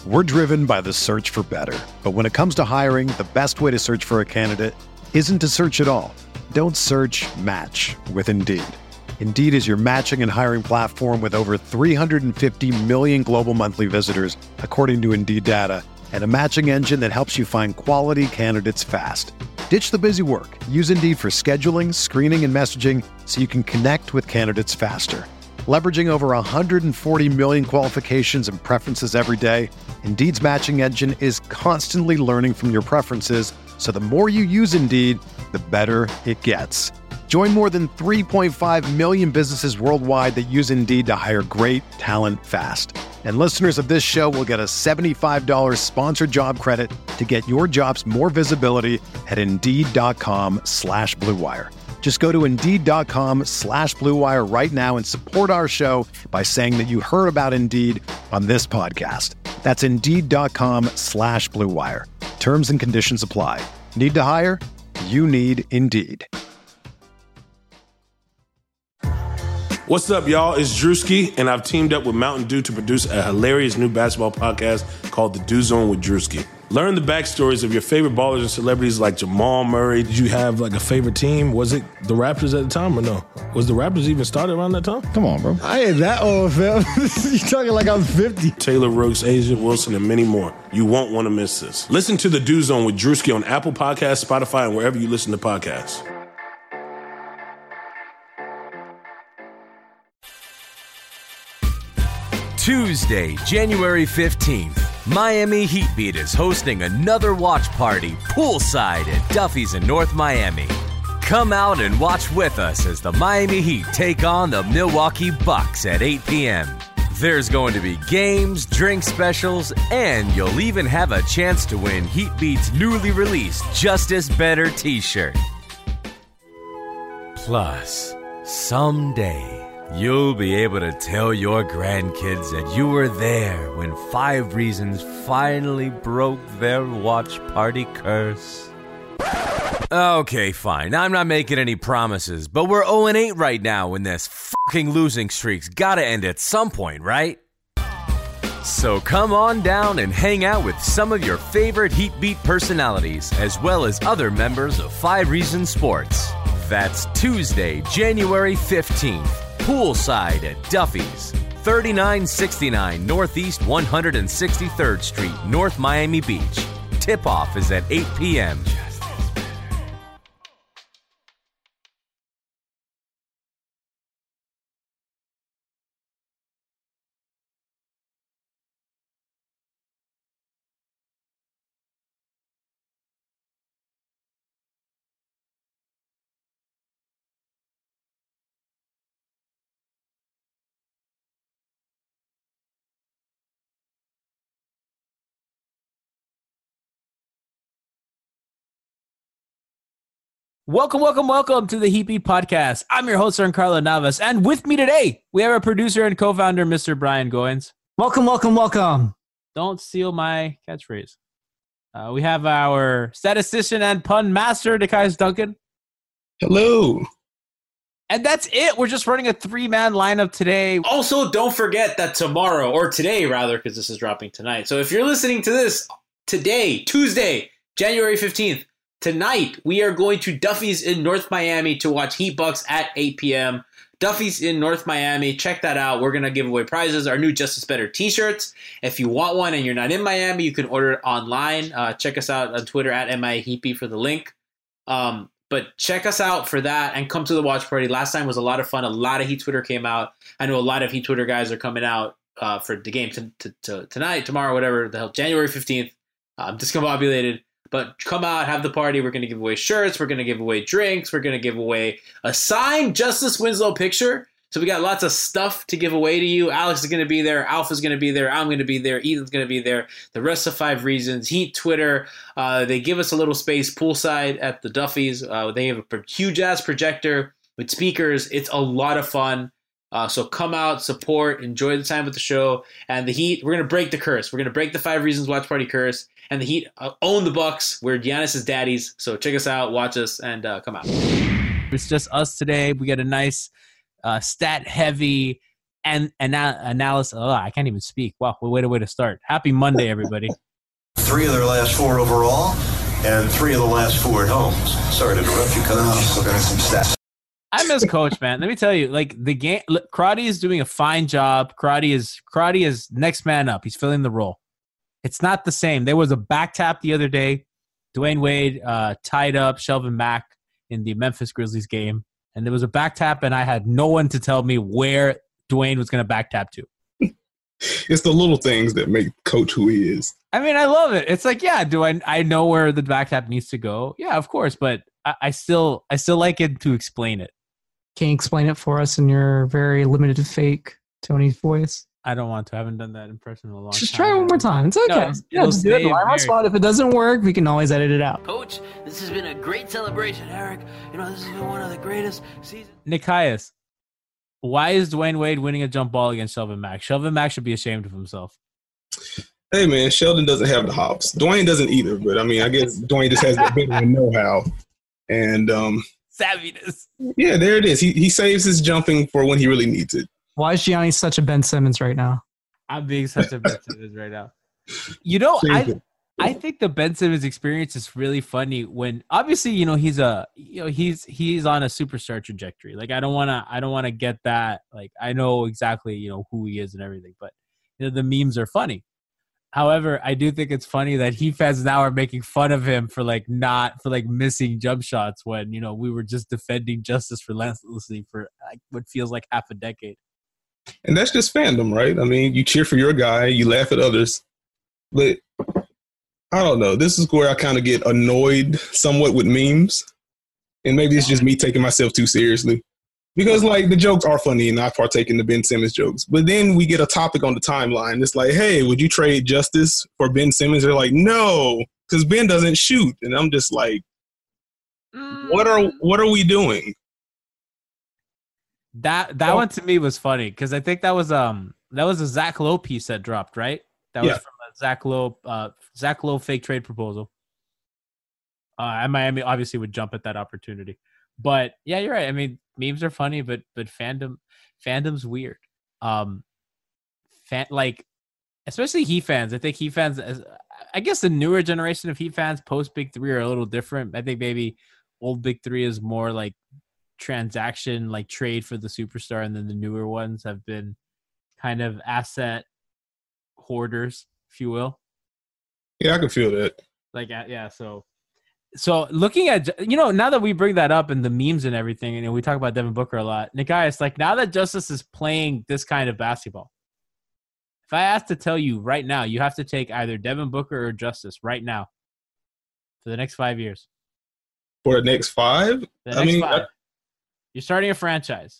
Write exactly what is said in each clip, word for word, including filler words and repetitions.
We're driven by the search for better. But when it comes to hiring, the best way to search for a candidate isn't to search at all. Don't search, match with Indeed. Indeed is your matching and hiring platform with over three hundred fifty million global monthly visitors, according to Indeed data, and a matching engine that helps you find quality candidates fast. Ditch the busy work. Use Indeed for scheduling, screening, and messaging so you can connect with candidates faster. Leveraging over one hundred forty million qualifications and preferences every day, Indeed's matching engine is constantly learning from your preferences, so the more you use Indeed, the better it gets. Join more than three point five million businesses worldwide that use Indeed to hire great talent fast. And listeners of this show will get a seventy-five dollars sponsored job credit to get your jobs more visibility at Indeed.com slash Blue Wire. Just go to Indeed.com slash Blue Wire right now and support our show by saying that you heard about Indeed on this podcast. That's Indeed.com slash Blue Wire. Terms and conditions apply. Need to hire? You need Indeed. What's up, y'all? It's Drewski, and I've teamed up with Mountain Dew to produce a hilarious new basketball podcast called The Dew Zone with Drewski. Learn the backstories of your favorite ballers and celebrities like Jamal Murray. Did you have like a favorite team? Was it the Raptors at the time or no? Was the Raptors even started around that time? Come on, bro. I ain't that old, fam. You talking like I'm fifty. Taylor Rooks, Asia Wilson, and many more. You won't want to miss this. Listen to The Dew Zone with Drewski on Apple Podcasts, Spotify, and wherever you listen to podcasts. Tuesday, January fifteenth, Miami Heat Beat is hosting another watch party poolside at Duffy's in North Miami. Come out and watch with us as the Miami Heat take on the Milwaukee Bucks at eight p.m. There's going to be games, drink specials, and you'll even have a chance to win Heat Beat's newly released Justice Better t-shirt. Plus, someday, you'll be able to tell your grandkids that you were there when Five Reasons finally broke their watch party curse. Okay, fine. I'm not making any promises, but we're oh and eight right now and this fucking losing streak's gotta end at some point, right? So come on down and hang out with some of your favorite Heat Beat personalities, as well as other members of Five Reasons Sports. That's Tuesday, January fifteenth. Poolside at Duffy's, thirty-nine sixty-nine Northeast one hundred sixty-third Street, North Miami Beach. Tip-off is at eight p.m. Welcome, welcome, welcome to the Heat Beat Podcast. I'm your host, Carlo Navas, and with me today, we have our producer and co-founder, Mister Brian Goins. Welcome, welcome, welcome. Don't steal my catchphrase. Uh, we have our statistician and pun master, Nekias Duncan. Hello. And that's it. We're just running a three-man lineup today. Also, don't forget that tomorrow, or today rather, because this is dropping tonight. So if you're listening to this today, Tuesday, January fifteenth, tonight, we are going to Duffy's in North Miami to watch Heat Bucks at eight p.m. Duffy's in North Miami. Check that out. We're going to give away prizes, our new Justice Better t-shirts. If you want one and you're not in Miami, you can order it online. Uh, check us out on Twitter at M I Heat Beat for the link. Um, but check us out for that and come to the watch party. Last time was a lot of fun. A lot of Heat Twitter came out. I know a lot of Heat Twitter guys are coming out uh, for the game to, to, to tonight, tomorrow, whatever the hell, January fifteenth. I'm discombobulated. But come out, have the party. We're going to give away shirts. We're going to give away drinks. We're going to give away a signed Justice Winslow picture. So we got lots of stuff to give away to you. Alex is going to be there. Alpha's going to be there. I'm going to be there. Ethan's going to be there. The rest of Five Reasons. Heat Twitter. Uh, they give us a little space poolside at the Duffy's. Uh, they have a huge-ass projector with speakers. It's a lot of fun. Uh, so come out, support, enjoy the time with the show. And the Heat, we're going to break the curse. We're going to break the Five Reasons Watch Party curse. And the Heat uh, own the Bucks. We're Giannis's daddies. So check us out, watch us, and uh, come out. It's just us today. We got a nice uh, stat-heavy and ana- analysis. Oh, I can't even speak. Wow, what a way to start. Happy Monday, everybody. Three of their last four overall, and three of the last four at home. Sorry to interrupt you, Coach. Looking at some stats. I miss Coach, man. Let me tell you, like the game, look, Crotty is doing a fine job. Crotty is Crotty is next man up. He's filling the role. It's not the same. There was a back tap the other day. Dwayne Wade uh, tied up Shelvin Mack in the Memphis Grizzlies game, and there was a back tap, and I had no one to tell me where Dwayne was going to back tap to. It's the little things that make Coach who he is. I mean, I love it. It's like, yeah, do I I know where the back tap needs to go? Yeah, of course, but I, I still I still like it to explain it. Can you explain it for us in your very limited fake Tony voice? I don't want to. I haven't done that impression in a long just time. Try it one more time. It's okay. No, yeah, just do it live on spot. If it doesn't work, we can always edit it out. Coach, this has been a great celebration, Eric. You know, this has been one of the greatest seasons. Nikias, why is Dwayne Wade winning a jump ball against Shelvin Mack? Shelvin Mack should be ashamed of himself. Hey, man, Sheldon doesn't have the hops. Dwayne doesn't either, but, I mean, I guess Dwayne just has the veteran know-how. And, um... savviness. Yeah, there it is. He he saves his jumping for when he really needs it. Why is Gianni such a Ben Simmons right now? I'm being such a Ben Simmons right now. You know, I I think the Ben Simmons experience is really funny when obviously, you know, he's a you know, he's he's on a superstar trajectory. Like I don't wanna I don't wanna get that. Like I know exactly, you know, who he is and everything, but you know, the memes are funny. However, I do think it's funny that Heat fans now are making fun of him for like not for like missing jump shots when, you know, we were just defending justice relentlessly for like what feels like half a decade. And that's just fandom, right? I mean, you cheer for your guy, you laugh at others. But I don't know. This is where I kind of get annoyed somewhat with memes. And maybe it's just me taking myself too seriously. Because, like, the jokes are funny and I partake in the Ben Simmons jokes. But then we get a topic on the timeline. It's like, hey, would you trade Justice for Ben Simmons? They're like, no, because Ben doesn't shoot. And I'm just like, what are what are we doing? That that oh. one to me was funny because I think that was um that was a Zach Lowe piece that dropped, right? That was yeah. from a Zach Lowe uh Zach Lowe fake trade proposal. Uh, and Miami obviously would jump at that opportunity. But yeah, you're right. I mean, memes are funny, but but fandom fandom's weird. Um, fan like especially Heat fans. I think Heat fans. I guess the newer generation of Heat fans post Big Three are a little different. I think maybe old Big Three is more like transaction, like trade for the superstar, and then the newer ones have been kind of asset hoarders, if you will. Yeah, I can feel that. Like, yeah, so. So looking at, you know, now that we bring that up and the memes and everything, and you know, we talk about Devin Booker a lot, Nikias, like now that Justice is playing this kind of basketball, if I asked to tell you right now, you have to take either Devin Booker or Justice right now for the next five years. For the next five? The next I mean, five. I, You're starting a franchise.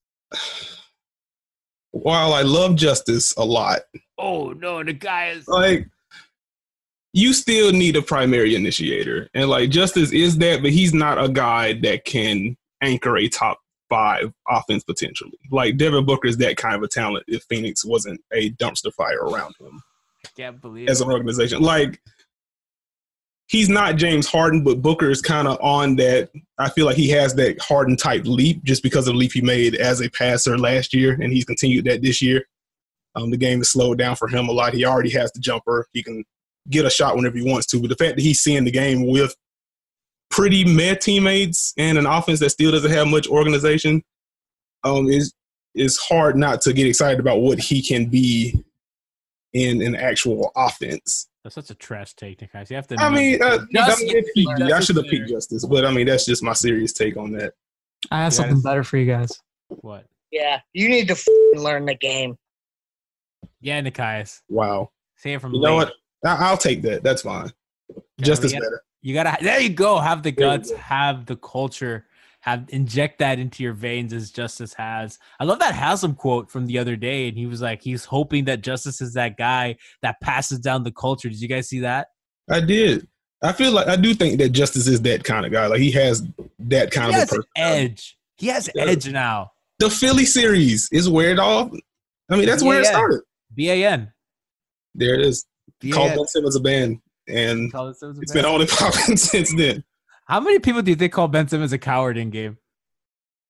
While I love Justice a lot. Oh, no, Nikias. Like, you still need a primary initiator. And, like, Justice is that, but he's not a guy that can anchor a top five offense potentially. Like, Devin Booker is that kind of a talent if Phoenix wasn't a dumpster fire around him. I can't believe as an organization. Like, he's not James Harden, but Booker is kind of on that. I feel like he has that Harden-type leap just because of the leap he made as a passer last year, and he's continued that this year. Um, the game has slowed down for him a lot. He already has the jumper. He can get a shot whenever he wants to. But the fact that he's seeing the game with pretty meh teammates and an offense that still doesn't have much organization um, is is hard not to get excited about what he can be in an actual offense. That's such a trash take, guys. You have to. I mean, uh, Just, I, mean I should have picked Justice, but I mean that's just my serious take on that. I have something better for you guys. What? Yeah, you need to f- learn the game. Yeah, Nikias. Wow. Say it from. You know what? I- I'll take that. That's fine. Okay, Justice you gotta, better. You gotta. There you go. Have the guts. Have the culture. Have inject that into your veins as Justice has. I love that Haslam quote from the other day, and he was like, he's hoping that Justice is that guy that passes down the culture. Did you guys see that? I did. I feel like I do think that Justice is that kind of guy. Like he has that kind he of has a person. edge. He has yeah. edge now. The Philly series is where it all. I mean, that's B A N. where it started. B A N. There it is. B A N. Called Ben Simmons a band, and it's band. been on and popping since then. How many people do you think call Ben Simmons a coward in game?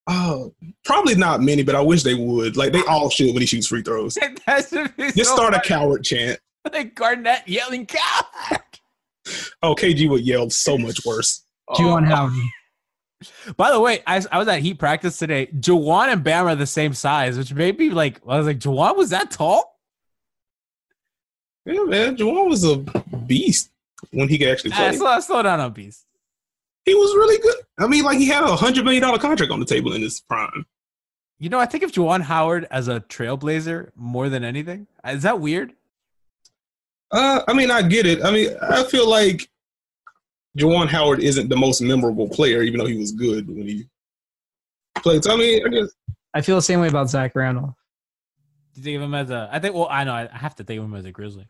Oh, probably not many, but I wish they would. Like they all should when he shoots free throws. Just so start funny. A coward chant. Like Garnett yelling coward. Oh, K G would yell so much worse. Juwan Howard. By the way, I, I was at Heat practice today. Juwan and Bam are the same size, which made me like, I was like, Juwan was that tall? Yeah, man. Juwan was a beast when he could actually play. Uh, slow, slow down on beast. He was really good. I mean, like he had a one hundred million dollars contract on the table in his prime. You know, I think of Juwan Howard as a trailblazer more than anything. Is that weird? Uh, I mean, I get it. I mean, I feel like Juwan Howard isn't the most memorable player, even though he was good when he played. So, I mean, I guess I feel the same way about Zach Randolph. Do you think of him as a? I think. Well, I know. I have to think of him as a Grizzly,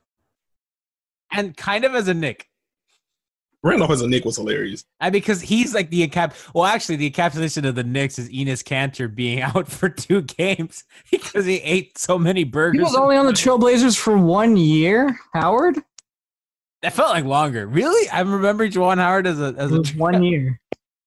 and kind of as a Knick. Randolph as a Knick was hilarious. I because he's like the encap. Well, actually, the encapsulation of the Knicks is Enes Kanter being out for two games because he ate so many burgers. He was only on the Trailblazers for one year, Howard. That felt like longer. Really, I remember Juwan Howard as a as a one year.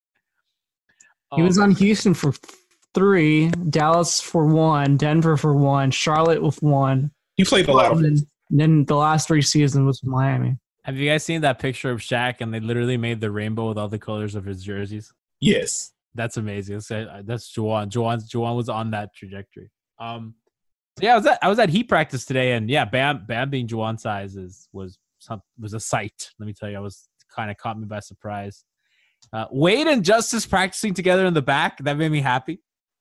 Oh, he was on Houston for three, Dallas for one, Denver for one, Charlotte with one. He played a lot of. And then the last three seasons was Miami. Have you guys seen that picture of Shaq and they literally made the rainbow with all the colors of his jerseys? Yes. That's amazing. That's, that's Juwan. Juwan. Juwan was on that trajectory. Um, so yeah, I was at I was at Heat practice today, and yeah, Bam Bam being Juwan size is, was some, was a sight. Let me tell you, I was kind of caught me by surprise. Uh, Wade and Justice practicing together in the back, that made me happy.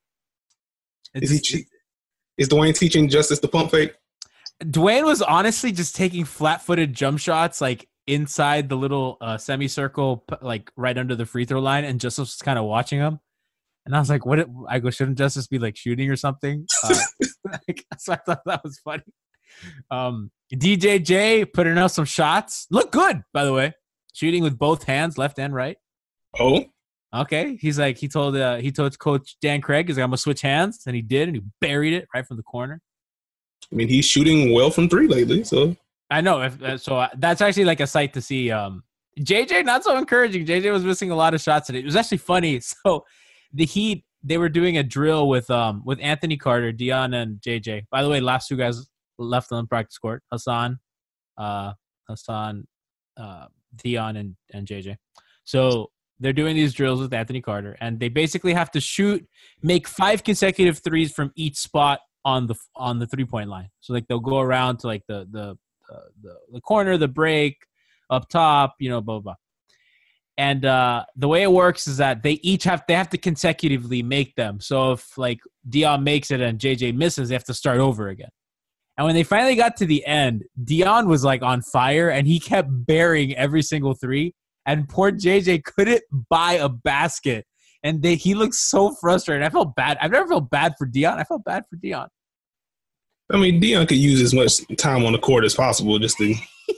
It's, is he? Is Dwayne teaching Justice the pump fake? Dwayne was honestly just taking flat-footed jump shots, like inside the little uh, semicircle, like right under the free throw line, and Justice was kind of watching him. And I was like, "What?" It, I go, "Shouldn't Justice be like shooting or something?" Uh, like, so I thought that was funny. Um, D J J putting out some shots, look good, by the way, shooting with both hands, left and right. Oh, okay. He's like, he told uh, he told Coach Dan Craig, "He's like, I'm gonna switch hands," and he did, and he buried it right from the corner. I mean, he's shooting well from three lately, so I know. If, uh, so uh, that's actually like a sight to see. Um, J J not so encouraging. J J was missing a lot of shots today. It was actually funny. So the Heat, they were doing a drill with um with Anthony Carter, Dion, and J J. By the way, last two guys left on the practice court: Hassan, uh, Hassan, uh, Dion, and and J J. So they're doing these drills with Anthony Carter, and they basically have to shoot, make five consecutive threes from each spot on the on the three point line. So like they'll go around to like the the uh, the, the corner, the break, up top, you know, blah blah. blah. And uh, the way it works is that they each have they have to consecutively make them. So if like Dion makes it and J J misses, they have to start over again. And when they finally got to the end, Dion was like on fire and he kept burying every single three. And poor J J couldn't buy a basket. And they, he looked so frustrated. I felt bad. I've never felt bad for Dion. I felt bad for Dion. I mean, Dion could use as much time on the court as possible just to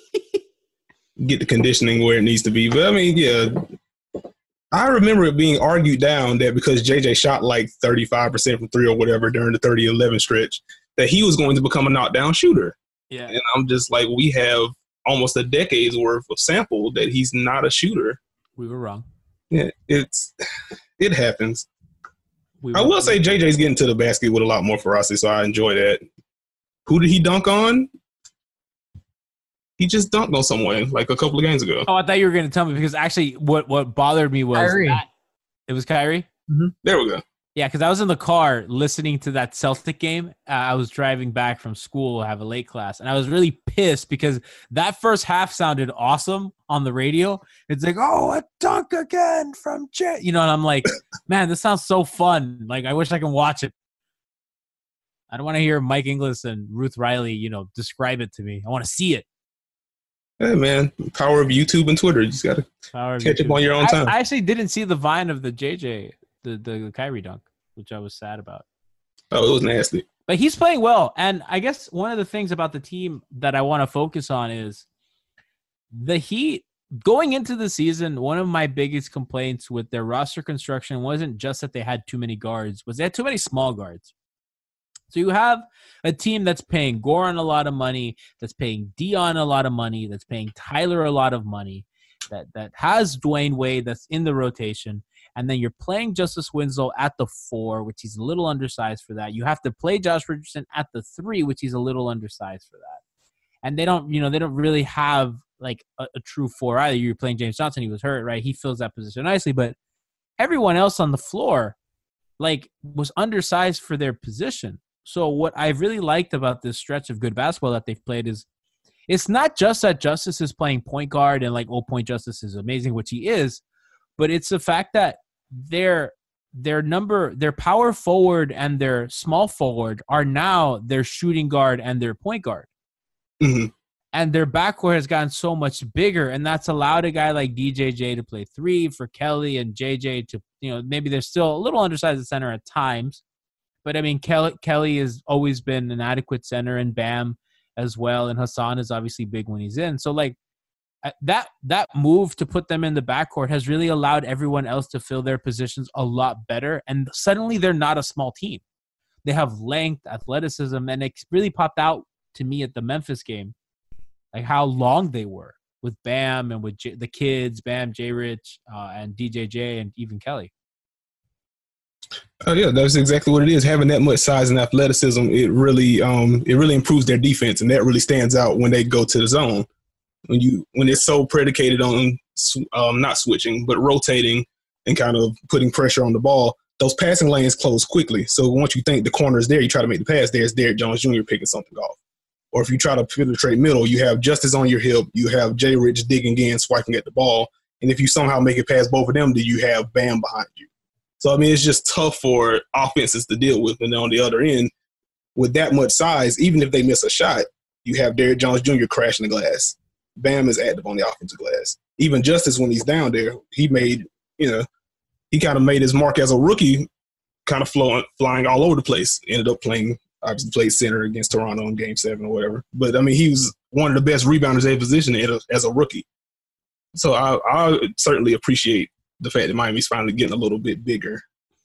get the conditioning where it needs to be. But, I mean, yeah, I remember it being argued down that because J J shot like thirty-five percent from three or whatever during the thirty eleven stretch, that he was going to become a knockdown shooter. Yeah. And I'm just like, we have almost a decade's worth of sample that he's not a shooter. We were wrong. Yeah, it's it happens. We I will say J J's getting to the basket with a lot more ferocity, so I enjoy that. Who did he dunk on? He just dunked on someone like a couple of games ago. Oh, I thought you were going to tell me because actually what, what bothered me was Kyrie. that it was Kyrie? Mm-hmm. There we go. Yeah, because I was in the car listening to that Celtic game. Uh, I was driving back from school, I have a late class, and I was really pissed because that first half sounded awesome on the radio. It's like, oh, a dunk again from Jet. You know, and I'm like, man, this sounds so fun. Like, I wish I can watch it. I don't want to hear Mike Inglis and Ruth Riley, you know, describe it to me. I want to see it. Hey, man, power of YouTube and Twitter. You just got to catch up on your own time. I, I actually didn't see the vine of the J J. The, the the Kyrie dunk, which I was sad about. Oh, it was nasty. But he's playing well. And I guess one of the things about the team that I want to focus on is the Heat. Going into the season, one of my biggest complaints with their roster construction wasn't just that they had too many guards, was they had too many small guards. So you have a team that's paying Goran a lot of money, that's paying Dion a lot of money, that's paying Tyler a lot of money, that, that has Dwayne Wade that's in the rotation. And then you're playing Justice Winslow at the four, which he's a little undersized for that. You have to play Josh Richardson at the three, which he's a little undersized for that. And they don't, you know, they don't really have like a, a true four either. You're playing James Johnson. He was hurt, right? He fills that position nicely. But everyone else on the floor, like, was undersized for their position. So what I really liked about this stretch of good basketball that they've played is it's not just that Justice is playing point guard and like, oh, point Justice is amazing, which he is, but it's the fact that their their number, their power forward and their small forward are now their shooting guard and their point guard. Mm-hmm. And their backcourt has gotten so much bigger, and that's allowed a guy like D J J to play three, for Kelly and J J to, you know, maybe they're still a little undersized at center at times. But, I mean, Kelly, Kelly has always been an adequate center, and Bam as well, and Hassan is obviously big when he's in. So, like, that that move to put them in the backcourt has really allowed everyone else to fill their positions a lot better, and suddenly they're not a small team. They have length, athleticism, and it really popped out to me at the Memphis game, like how long they were with Bam and with J- the kids, Bam, J-Rich, uh, and D J J, and even Kelly. Oh yeah, that's exactly what it is. Having that much size and athleticism, it really, um, it really improves their defense, and that really stands out when they go to the zone. When you, when it's so predicated on um, not switching, but rotating and kind of putting pressure on the ball, those passing lanes close quickly. So once you think the corner is there, you try to make the pass. There's Derrick Jones Junior picking something off. Or if you try to penetrate middle, you have Justice on your hip, you have J. Rich digging in, swiping at the ball, and if you somehow make it past both of them, then you have Bam behind you. So, I mean, it's just tough for offenses to deal with. And on the other end, with that much size, even if they miss a shot, you have Derrick Jones Junior crashing the glass. Bam is active on the offensive glass. Even Justice, when he's down there, he made, you know, he kind of made his mark as a rookie, kind of flowing, flying all over the place. Ended up playing, obviously played center against Toronto in game seven or whatever. But, I mean, he was one of the best rebounders they positioned as a rookie. So I, I certainly appreciate the fact that Miami's finally getting a little bit bigger.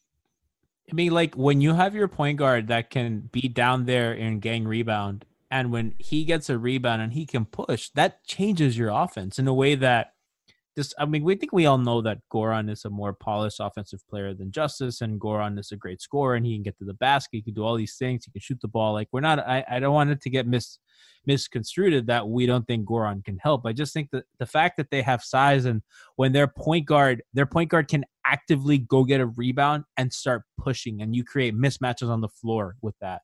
I mean, like, when you have your point guard that can be down there and gang rebound, and when he gets a rebound and he can push, that changes your offense in a way that just, I mean, we think we all know that Goran is a more polished offensive player than Justice, and Goran is a great scorer, and he can get to the basket. He can do all these things. He can shoot the ball. Like, we're not, I, I don't want it to get mis, misconstrued that we don't think Goran can help. I just think that the fact that they have size, and when their point guard, their point guard can actively go get a rebound and start pushing, and you create mismatches on the floor with that.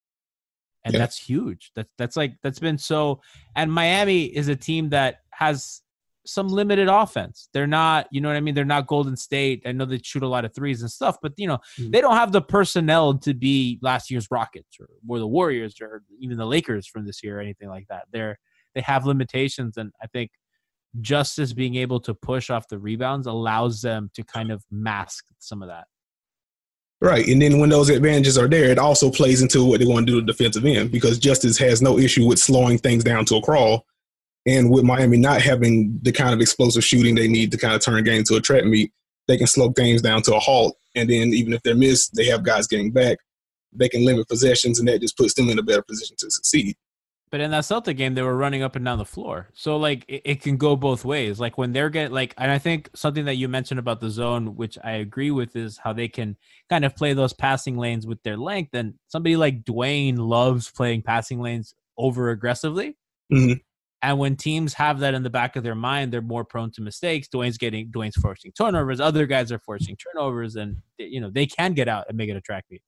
And yeah. That's huge. That's that's like that's been so. And Miami is a team that has some limited offense. They're not, you know what I mean? They're not Golden State. I know they shoot a lot of threes and stuff, but you know mm-hmm. they don't have the personnel to be last year's Rockets or, or the Warriors or even the Lakers from this year or anything like that. They're they have limitations, and I think Justice being able to push off the rebounds allows them to kind of mask some of that. Right, and then when those advantages are there, it also plays into what they want to do to the defensive end, because Justice has no issue with slowing things down to a crawl. And with Miami not having the kind of explosive shooting they need to kind of turn a game to a trap meet, they can slow things down to a halt. And then even if they're missed, they have guys getting back. They can limit possessions, and that just puts them in a better position to succeed. But in that Celtic game, they were running up and down the floor. So, like, it, it can go both ways. Like, when they're getting, like, and I think something that you mentioned about the zone, which I agree with, is how they can kind of play those passing lanes with their length. And somebody like Dwayne loves playing passing lanes over aggressively. Mm-hmm. And when teams have that in the back of their mind, they're more prone to mistakes. Dwayne's getting, Dwayne's forcing turnovers. Other guys are forcing turnovers, and, you know, they can get out and make it a track meet.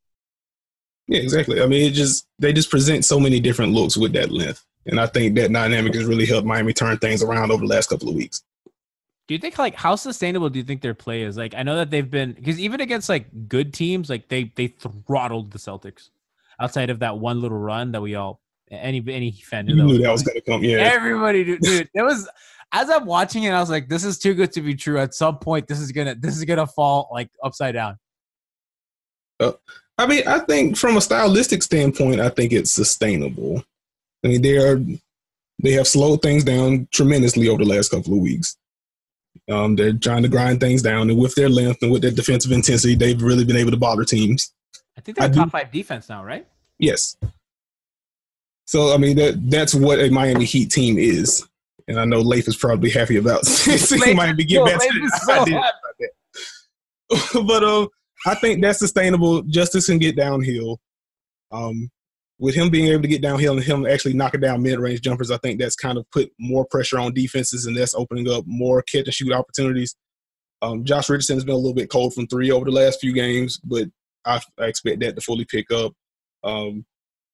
Yeah, exactly. I mean, it just they just present so many different looks with that length. And I think that dynamic has really helped Miami turn things around over the last couple of weeks. Do you think, like, how sustainable do you think their play is? Like, I know that they've been, because even against, like, good teams, like, they they throttled the Celtics outside of that one little run that we all, any any fan knew, you that, knew was that was going to come. Yeah. Everybody, dude, dude, it was, as I'm watching it, I was like, this is too good to be true. At some point, this is going to, this is going to fall, like, upside down. Uh, I mean, I think from a stylistic standpoint, I think it's sustainable. I mean, they are they have slowed things down tremendously over the last couple of weeks. Um, they're trying to grind things down, and with their length and with their defensive intensity, they've really been able to bother teams. I think they're I top do, five defense now, right? Yes. So, I mean, that that's what a Miami Heat team is. And I know Leif is probably happy about seeing Miami get back to the idea about that. but uh, I think that's sustainable. Justice can get downhill. Um, with him being able to get downhill and him actually knocking down mid-range jumpers, I think that's kind of put more pressure on defenses, and that's opening up more catch-and-shoot opportunities. Um, Josh Richardson has been a little bit cold from three over the last few games, but I, I expect that to fully pick up. Um,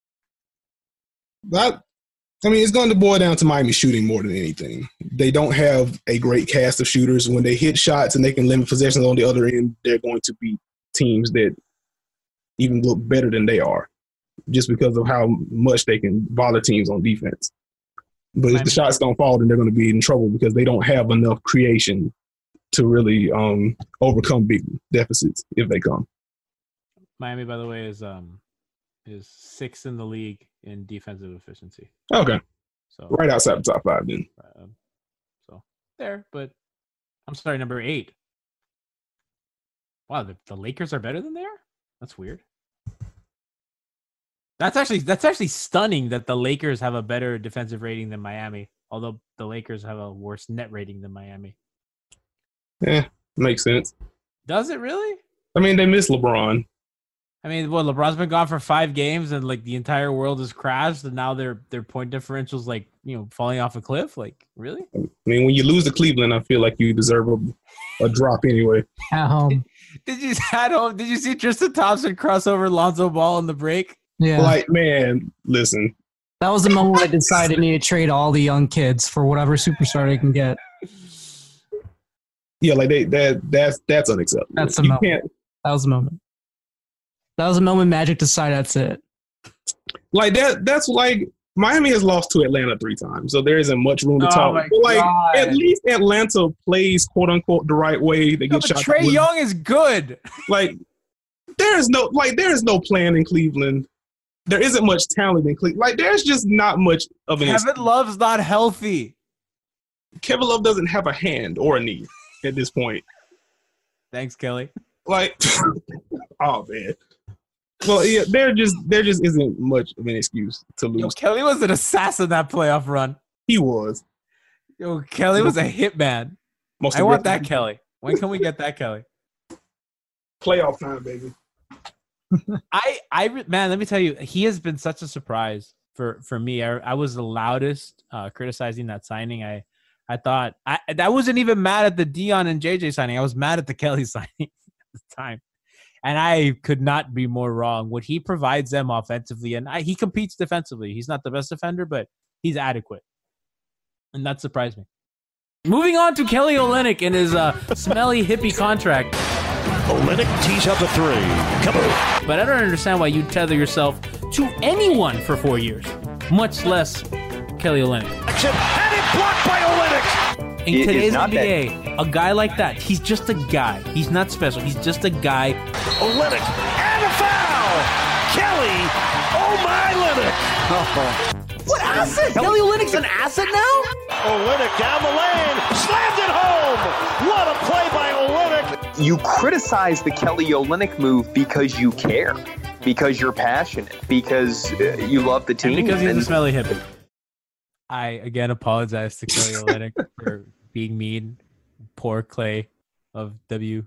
but I mean, it's going to boil down to Miami shooting more than anything. They don't have a great cast of shooters. When they hit shots and they can limit possessions on the other end, they're going to beat teams that even look better than they are, just because of how much they can bother teams on defense. But if the shots don't fall, then they're going to be in trouble because they don't have enough creation to really um, overcome big deficits if they come. Miami, by the way, is um is sixth in the league in defensive efficiency. Okay, so right outside the top five then. Um, so there, but I'm sorry, number eight. Wow, the, the Lakers are better than they are? That's weird. That's actually that's actually stunning that the Lakers have a better defensive rating than Miami, although the Lakers have a worse net rating than Miami. Yeah, makes sense. Does it really? I mean, they miss LeBron. I mean, well, LeBron's been gone for five games, and like the entire world has crashed, and now their their point differential's like you know falling off a cliff. Like, really? I mean, when you lose to Cleveland, I feel like you deserve a, a drop anyway. At home. Did you at home? Did you see Tristan Thompson cross over Lonzo Ball in the break? Yeah. Like, man, listen. That was the moment I decided I need to trade all the young kids for whatever superstar they can get. Yeah, like they that that's that's unacceptable. That's the you moment. Can't, that was the moment. That was the moment Magic decided that's it. Like that that's like Miami has lost to Atlanta three times, so there isn't much room to oh talk. My but like God. at least Atlanta plays quote unquote the right way. They No, get but shot. Trae Young is good. Like there is no like there is no plan in Cleveland. There isn't much talent in Cleveland. Like there's just not much of an. Kevin Love's not healthy. Kevin Love doesn't have a hand or a knee at this point. Thanks, Kelly. Like, oh man. Well, yeah, there just there just isn't much of an excuse to lose. Yo, Kelly was an assassin that playoff run. He was. Yo, Kelly was a hitman. Most I want that Kelly. When can we get that Kelly? Playoff time, baby. I, I, man, let me tell you, he has been such a surprise for, for me. I, I was the loudest uh, criticizing that signing. I, I thought I, I wasn't even mad at the Dion and J J signing. I was mad at the Kelly signing at the time. And I could not be more wrong. What he provides them offensively, and I, he competes defensively. He's not the best defender, but he's adequate. And that surprised me. Moving on to Kelly Olynyk and his uh, smelly hippie contract. Olynyk tees up a three. Come on. But I don't understand why you tether yourself to anyone for four years, much less Kelly Olynyk. And it blocked by Olynyk. In He is today's not N B A, a guy like that, he's just a guy. He's not special. He's just a guy. Olynyk and a foul. Kelly, oh my Olynyk. Oh. What asset? Kelly Olynyk's an asset now? Olynyk down the lane, slammed it home. What a play by Olynyk. You criticize the Kelly Olynyk move because you care, because you're passionate, because uh, you love the team. And because he's and- a smelly hippie. I, again, apologize to Kelly Olynyk for being mean. Poor Clay of W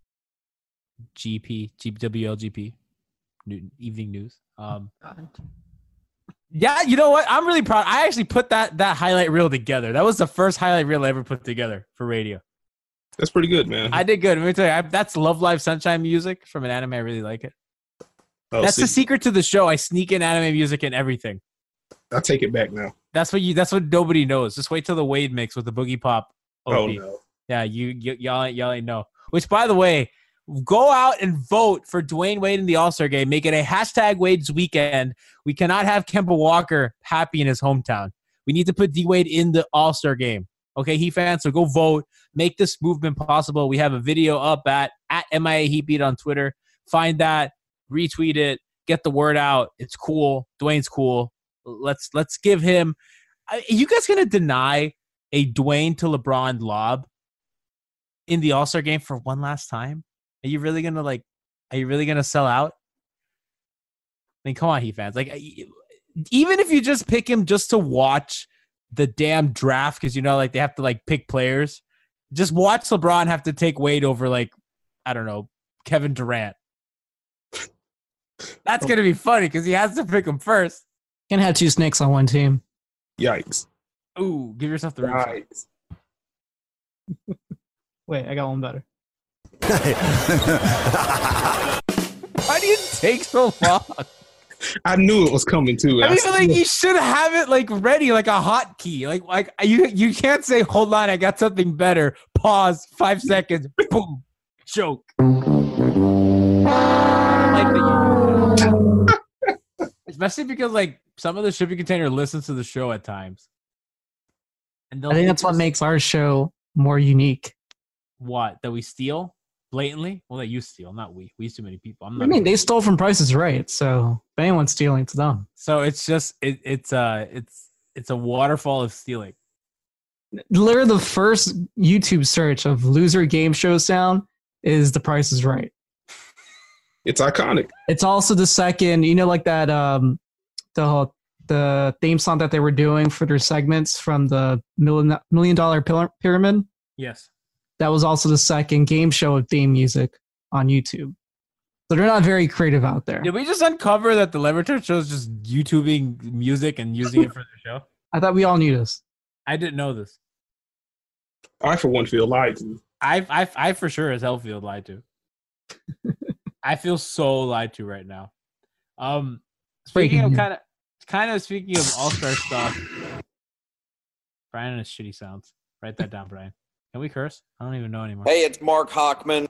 G P, W L G P, New, Evening News. Um, yeah, you know what? I'm really proud. I actually put that that highlight reel together. That was the first highlight reel I ever put together for radio. That's pretty good, man. I did good. Let me tell you, I, that's Love Live Sunshine music from an anime. I really like it. Oh, that's see, the secret to the show. I sneak in anime music and everything. I take it back now. That's what you. That's what nobody knows. Just wait till the Wade mix with the Boogie Pop. O P. Oh no. Yeah, you, y- y'all ain't y'all ain't know. Which, by the way, go out and vote for Dwayne Wade in the All-Star game. Make it a hashtag Wade's weekend. We cannot have Kemba Walker happy in his hometown. We need to put D Wade in the All-Star game. Okay, Heat fans, so go vote. Make this movement possible. We have a video up at at M I A Heatbeat on Twitter. Find that, retweet it, get the word out. It's cool. Dwayne's cool. Let's let's give him. Are you guys gonna deny a Dwayne to LeBron lob in the All-Star game for one last time? Are you really gonna like? Are you really gonna sell out? I mean, come on, Heat fans. Like, even if you just pick him just to watch the damn draft, because you know, like they have to like pick players. Just watch LeBron have to take Wade over like I don't know, Kevin Durant. That's gonna be funny because he has to pick him first. Can't have two snakes on one team. Yikes! Ooh, give yourself the Yikes! Wait, I got one better. Why do you take so long? I knew it was coming too. I mean, like you should have it like ready, like a hotkey. Like, like you, you can't say, "Hold on, I got something better." Pause, five seconds, boom, joke. I like that you, especially because like some of the shipping container listens to the show at times, and I think that's what makes our show more unique. What that we steal blatantly? Well, that you steal, not we. We too many people. I'm not I mean, they stole from Price is Right, so if anyone's stealing, it's them. So it's just it, it's uh it's it's a waterfall of stealing. Literally, the first YouTube search of loser game show sound is The Price is Right. It's iconic. It's also the second, you know, like that um the whole, the theme song that they were doing for their segments from the million million dollar pyramid. Yes. That was also the second game show of theme music on YouTube. So they're not very creative out there. Did we just uncover that the Levertard show is just YouTubing music and using it for the show? I thought we all knew this. I didn't know this. I, for one, feel lied to. I, I, I for sure as hell feel lied to. I feel so lied to right now. Um, speaking of kind of, kind of speaking of all-star stuff, Brian and his shitty sounds. Write that down, Brian. Can we curse? I don't even know anymore. Hey, it's Mark Hockman.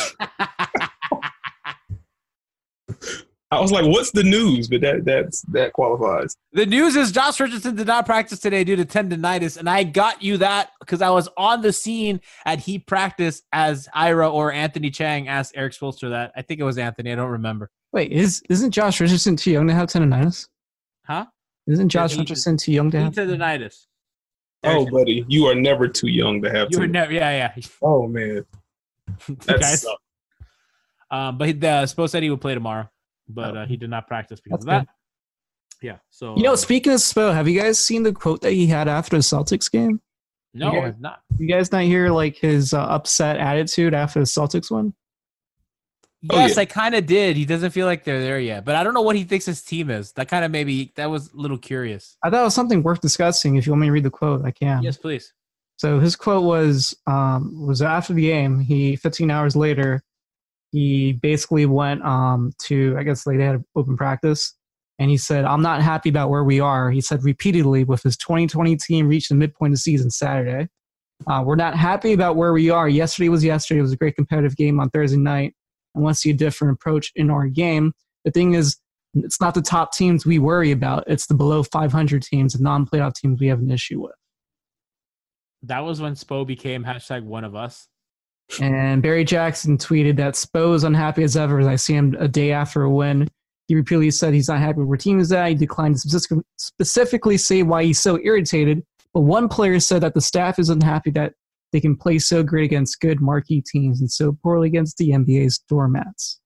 I was like, what's the news? But that that's that qualifies. The news is Josh Richardson did not practice today due to tendonitis, and I got you that because I was on the scene at Heat practice as Ira or Anthony Chang asked Eric Spoelstra that. I think it was Anthony. I don't remember. Wait, is isn't Josh Richardson too young to have tendonitis? Huh? Isn't Josh Richardson too young to have tendonitis? Oh, buddy, you are never too young to have. You were never, yeah, yeah. Oh man, that's guys. Um, but he, the Spo said he would play tomorrow, but uh, he did not practice because That's of that. good. Yeah. So You know, uh, speaking of Spo, have you guys seen the quote that he had after the Celtics game? no, you guys, I've not. You guys not hear like his uh, upset attitude after the Celtics win? Yes, Oh, yeah. I kind of did. He doesn't feel like they're there yet, but I don't know what he thinks his team is. That kind of maybe that was a little curious. I thought it was something worth discussing. If you want me to read the quote, I can. Yes, please. So his quote was um, was after the game. He fifteen hours later, he basically went um, to I guess like they had open practice, and he said, "I'm not happy about where we are." He said repeatedly with his twenty twenty team reached the midpoint of the season Saturday. Uh, we're not happy about where we are. Yesterday was yesterday. It was a great competitive game on Thursday night. I want to see a different approach in our game. The thing is, it's not the top teams we worry about. It's the below five hundred teams, the non-playoff teams we have an issue with. That was when Spo became hashtag one of us. And Barry Jackson tweeted that Spo is unhappy as ever as I see him a day after a win. He repeatedly said he's not happy with where team is at. He declined to specific- specifically say why he's so irritated. But one player said that the staff isn't happy that they can play so great against good marquee teams and so poorly against the N B A's doormats.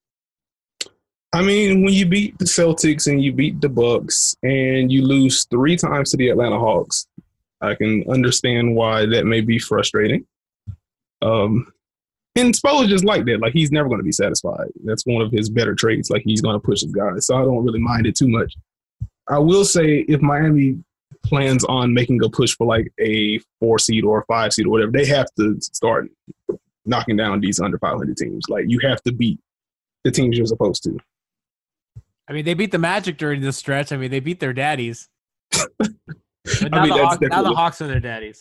I mean, when you beat the Celtics and you beat the Bucks and you lose three times to the Atlanta Hawks, I can understand why that may be frustrating. Um, and Spo is just like that. Like, he's never going to be satisfied. That's one of his better traits. Like, he's going to push his guys. So I don't really mind it too much. I will say if Miami plans on making a push for like a four seed or a five seed or whatever, they have to start knocking down these under five hundred teams. Like, you have to beat the teams you're supposed to. I mean, they beat the Magic during this stretch. I mean, they beat their daddies. But now, I mean, the, that's Hawks, now the definitely- Hawks are their daddies.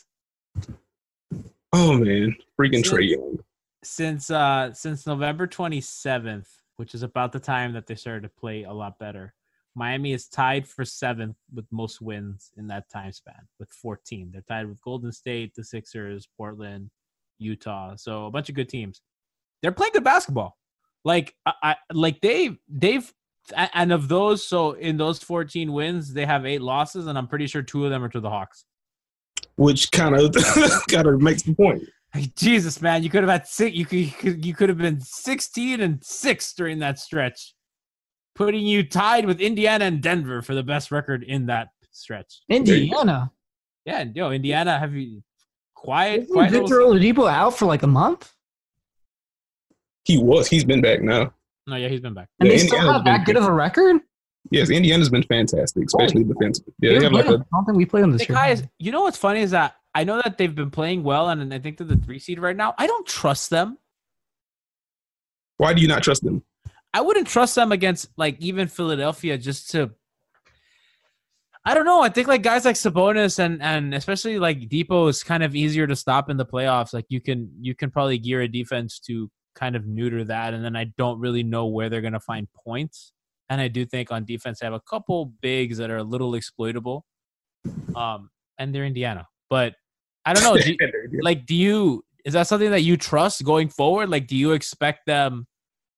Oh man, freaking Since- Trae Young. Since uh since November twenty-seventh, which is about the time that they started to play a lot better, Miami is tied for seventh with most wins in that time span with fourteen. They're tied with Golden State, the Sixers, Portland, Utah. So a bunch of good teams. They're playing good basketball. Like I, I like they they've and of those, so in those fourteen wins, they have eight losses, and I'm pretty sure two of them are to the Hawks. Which kind of kind of makes the point. Like, Jesus, man, you could have had six. You could, you could you could have been sixteen and six during that stretch, putting you tied with Indiana and Denver for the best record in that stretch. Indiana. Yeah, and yo, Indiana, have you quiet? Isn't quiet Victor little- Oladipo out for like a month? He was. He's been back now. No, yeah, he's been back. And Yeah, they still Indiana's have that been good of a record? Yes, Indiana's been fantastic, especially Oh. defensively. Yeah, they have like I a don't think we played them this The year. guys, you know what's funny is that I know that they've been playing well, and I think they're the three seed right now. I don't trust them. Why do you not trust them? I wouldn't trust them against like even Philadelphia just to. I don't know. I think like guys like Sabonis and and especially like Depot is kind of easier to stop in the playoffs. Like you can you can probably gear a defense to kind of neuter that, and then I don't really know where they're gonna find points. And I do think on defense they have a couple bigs that are a little exploitable. Um, and they're Indiana, but I don't know. Do you, like, do you is that something that you trust going forward? Like, do you expect them?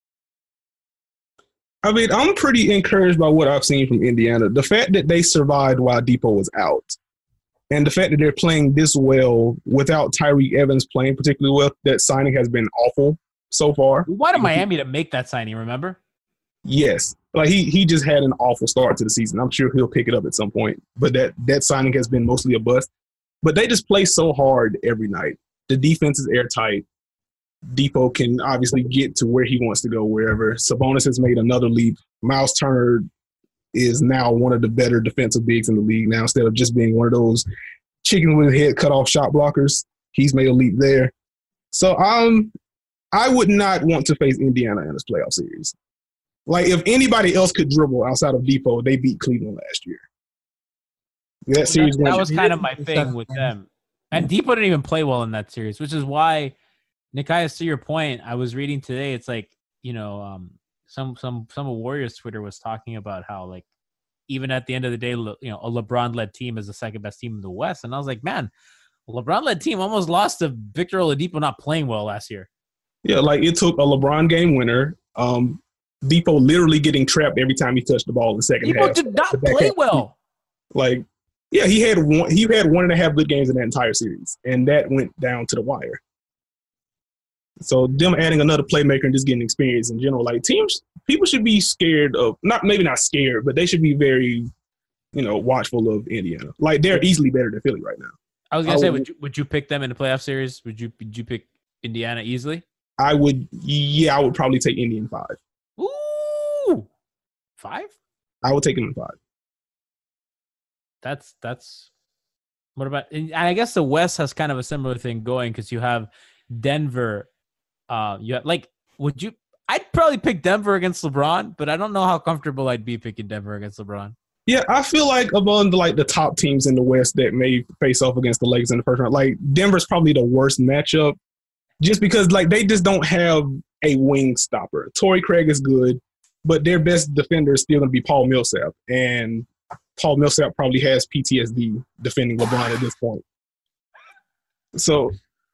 I mean, I'm pretty encouraged by what I've seen from Indiana. The fact that they survived while Depot was out, and the fact that they're playing this well without Tyreek Evans playing particularly well, that signing has been awful so far. We wanted Miami to make that signing, remember? Yes. Like he he just had an awful start to the season. I'm sure he'll pick it up at some point. But that, that signing has been mostly a bust. But they just play so hard every night. The defense is airtight. Depot can obviously get to where he wants to go wherever. Sabonis has made another leap. Miles Turner is now one of the better defensive bigs in the league now. Instead of just being one of those chicken with head cut off shot blockers, he's made a leap there. So um, I would not want to face Indiana in this playoff series. Like, if anybody else could dribble outside of Depot, they beat Cleveland last year. That series that, went, that was kind of my thing with them. And Depot didn't even play well in that series, which is why, Nikias, to your point, I was reading today, it's like, you know, um, some some some of Warriors Twitter was talking about how, like, even at the end of the day, you know, a LeBron-led team is the second best team in the West. And I was like, man, a LeBron-led team almost lost to Victor Oladipo not playing well last year. Yeah, like it took a LeBron game winner. Um, Depot literally getting trapped every time he touched the ball in the second Depot half. did not The back play half. well. Like, yeah, he had one. He had one and a half good games in that entire series, and that went down to the wire. So them adding another playmaker and just getting experience in general, like teams, people should be scared of not maybe not scared, but they should be very, you know, watchful of Indiana. Like they're easily better than Philly right now. I was gonna I say, would- would you, would you pick them in the playoff series? Would you would you pick Indiana easily? I would, yeah, I would probably take Indy in five. Ooh, five? I would take him in five. That's that's. What about? And I guess the West has kind of a similar thing going because you have Denver. Uh, you have, like, would you? I'd probably pick Denver against LeBron, but I don't know how comfortable I'd be picking Denver against LeBron. Yeah, I feel like among the, like the top teams in the West that may face off against the Lakers in the first round, like Denver's probably the worst matchup, just because like they just don't have a wing stopper. Torrey Craig is good, but their best defender is still going to be Paul Millsap, and Paul Millsap probably has P T S D defending LeBron at this point. So,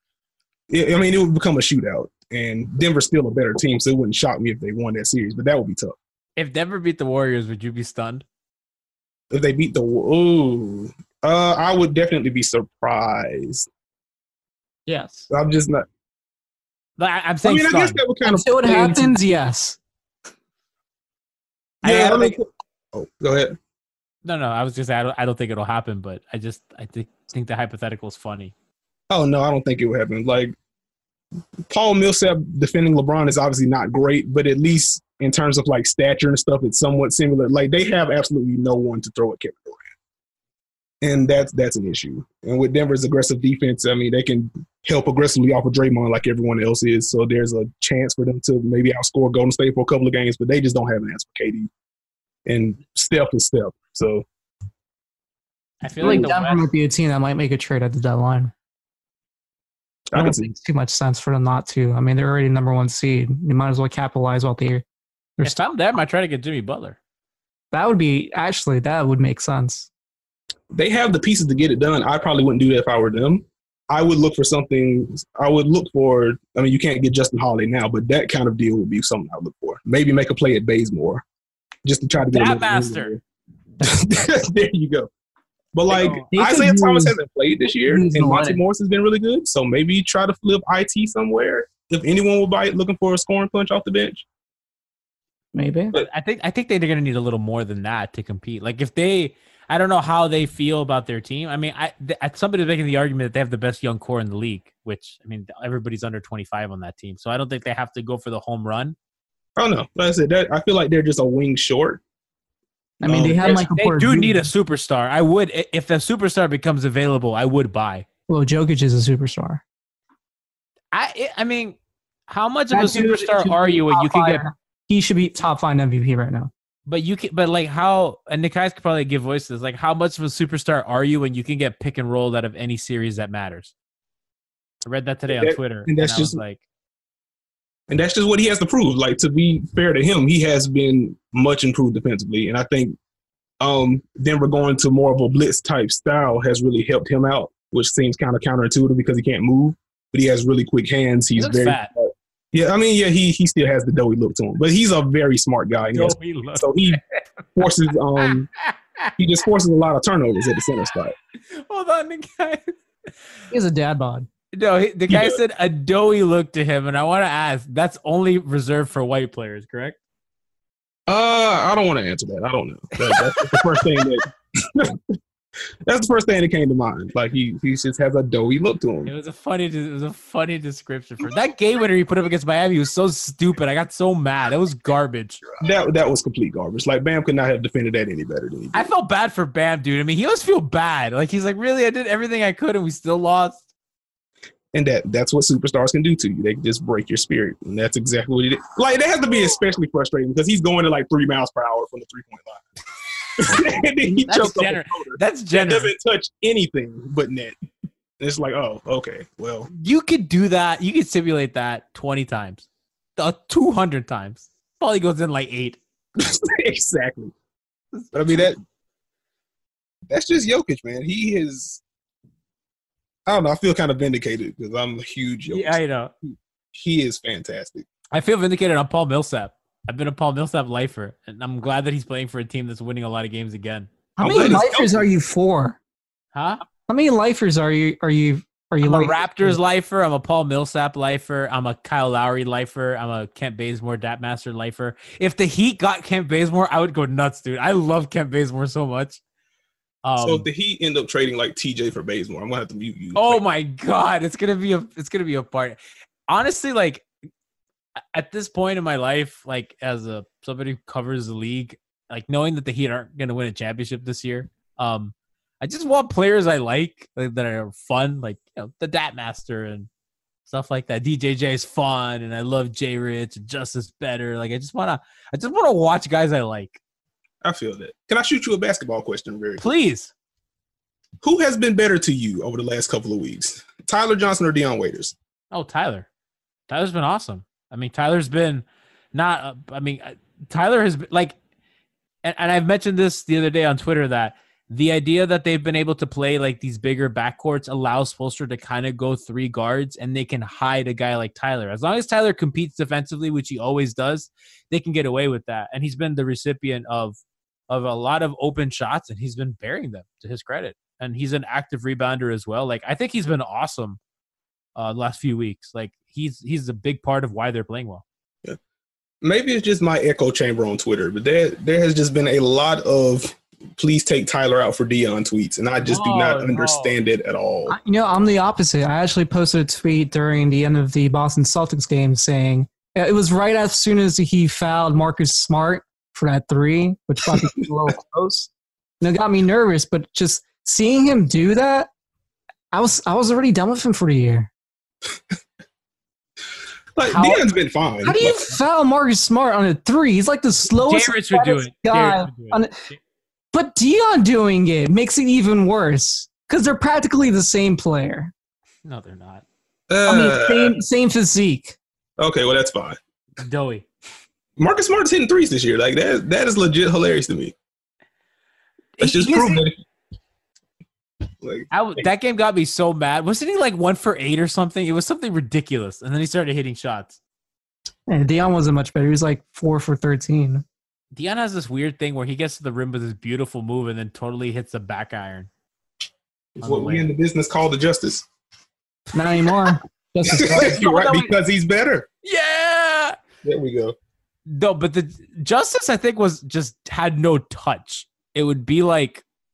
I mean, it would become a shootout, and Denver's still a better team, so it wouldn't shock me if they won that series, but that would be tough. If Denver beat the Warriors, would you be stunned? If they beat the ooh, uh, I would definitely be surprised. Yes. I'm just not. But I, I'm I saying mean, I guess stunned. that would kind of Until it play into- happens, yes. Yeah, I- I mean, oh, go ahead. No, no, I was just I don't, I don't think it'll happen, but I just I think think the hypothetical is funny. Oh no, I don't think it would happen. Like Paul Millsap defending LeBron is obviously not great, but at least in terms of like stature and stuff, it's somewhat similar. Like they have absolutely no one to throw at Kevin Durant, and that's that's an issue. And with Denver's aggressive defense, I mean, they can help aggressively off of Draymond like everyone else is. So there's a chance for them to maybe outscore Golden State for a couple of games, but they just don't have an answer for K D. And Steph is Steph. So I I feel feel like like the Denver West, might be a team that might make a trade at the deadline. I I don't can think it's too much sense for them not to. I mean, they're already number one seed. You might as well capitalize while they're. they're if I'm them, I try to get Jimmy Butler. That would be actually that would make sense. they have the pieces to get it done. I probably wouldn't do that if I were them. I would look for something. I would look for. I mean, you can't get Justin Holiday now, but that kind of deal would be something I would look for. Maybe make a play at Bazemore, just to try to get a That little master. there you go. But like He could Isaiah Thomas use- hasn't played this year, use and Monty Athletic. Morris has been really good. So maybe try to flip I T somewhere. If anyone will buy it, looking for a scoring punch off the bench. Maybe. But I think I think they're going to need a little more than that to compete. Like if they, I don't know how they feel about their team. I mean, I th- somebody's making the argument that they have the best young core in the league, which I mean, everybody's under twenty-five on that team, so I don't think they have to go for the home run. Oh no, like I said, that, I feel like they're just a wing short. I mean, um, they have Michael They Porter do Junior need a superstar. I would, if a superstar becomes available, I would buy. Well, Jokic is a superstar. I, I mean, how much That of a dude superstar should are be you when top you can five. get? He should be top five M V P right now. But you can, but like how, and Nikai could probably give voices. Like, how much of a superstar are you when you can get pick and rolled out of any series that matters? I read that today on that, Twitter, and that's and I was just like, and that's just what he has to prove. Like, to be fair to him, he has been much improved defensively, and I think um, Denver going to more of a blitz type style has really helped him out, which seems kind of counterintuitive because he can't move, but he has really quick hands. He's he looks very fat. smart. Yeah, I mean, yeah, he he still has the doughy look to him, but he's a very smart guy. He has, so he forces um he just forces a lot of turnovers at the center spot. Hold on, the guy. He has a dad bod. No, he, the guy Yeah. said a doughy look to him, and I want to ask, that's only reserved for white players, correct? Uh, I don't want to answer that. I don't know. That, that's the first thing that that's the first thing that came to mind. Like he he just has a doughy look to him. It was a funny, it was a funny description for that game winner he put up against Miami. Was so stupid. I got so mad. It was garbage. That that was complete garbage. Like Bam could not have defended that any better than he did. I felt bad for Bam, dude. I mean, he always feel bad. Like he's like, really, I did everything I could, and we still lost. And that that's what superstars can do to you. They can just break your spirit. And that's exactly what he did. Like, that has to be especially frustrating because he's going to like three miles per hour from the three-point line. And then he That's choked up a gener- floater that's that generous. doesn't touch anything but net. It's like, oh, okay, well. You could do that. You could simulate that twenty times, uh, two hundred times. Probably goes in like eight. Exactly. But I mean, that that's just Jokic, man. He is, I don't know, I feel kind of vindicated because I'm a huge Jokic. Yeah, I know. He is fantastic. I feel vindicated on Paul Millsap. I've been a Paul Millsap lifer, and I'm glad that he's playing for a team that's winning a lot of games again. How many lifers are you for? Huh? How many lifers are you? Are you? Are you I'm like a Raptors lifer. I'm a Paul Millsap lifer. I'm a Kyle Lowry lifer. I'm a Kent Bazemore Datmaster lifer. If the Heat got Kent Bazemore, I would go nuts, dude. I love Kent Bazemore so much. Um, so if the Heat end up trading like T J for Bazemore, I'm gonna have to mute you. Oh my god, it's gonna be a it's gonna be a part. Honestly, like at this point in my life, like as a somebody who covers the league, like knowing that the Heat aren't gonna win a championship this year, um, I just want players I like, like that are fun, like you know, the Datmaster and stuff like that. D J J is fun, and I love J Rich and Justice Better. Like I just wanna, I just wanna watch guys I like. I feel that. Can I shoot you a basketball question, very quick? Please? Who has been better to you over the last couple of weeks, Tyler Johnson or Dion Waiters? Oh, Tyler. Tyler's been awesome. I mean, Tyler's been not. Uh, I mean, uh, Tyler has been like, and, and I've mentioned this the other day on Twitter that the idea that they've been able to play like these bigger backcourts allows Spoelstra to kind of go three guards and they can hide a guy like Tyler. As long as Tyler competes defensively, which he always does, they can get away with that. And he's been the recipient of of a lot of open shots, and he's been burying them to his credit. And he's an active rebounder as well. Like I think he's been awesome uh, the last few weeks. Like he's he's a big part of why they're playing well. Yeah. Maybe it's just my echo chamber on Twitter, but there there has just been a lot of please take Tyler out for Dion tweets, and I just No, do not no. understand it at all. You know, I'm the opposite. I actually posted a tweet during the end of the Boston Celtics game saying it was right as soon as he fouled Marcus Smart for that three, which got me a little close. And it got me nervous, but just seeing him do that, I was I was already done with him for the year. Like How- Dion's been fine. How do you Like, foul Marcus Smart on a three? He's like the slowest J-Rich would do it. guy. J-Rich would do it. On a, but Dion doing it makes it even worse because they're practically the same player. No, they're not. I mean, uh, same same physique. okay, well that's fine. Doughy. Marcus Smart's hitting threes this year. Like that that is legit hilarious to me. That's just He- he's- proof that. Like, I w- that game got me so mad. Wasn't he like one for eight or something? It was something ridiculous. And then he started hitting shots. And Dion wasn't much better. He was like four for thirteen. Dion has this weird thing where he gets to the rim with this beautiful move and then totally hits the back iron. it's what we in the business call the justice. Not anymore. Justice You're right, because he's better. Yeah. There we go. No, but the Justice, I think, was just had no touch. It would be like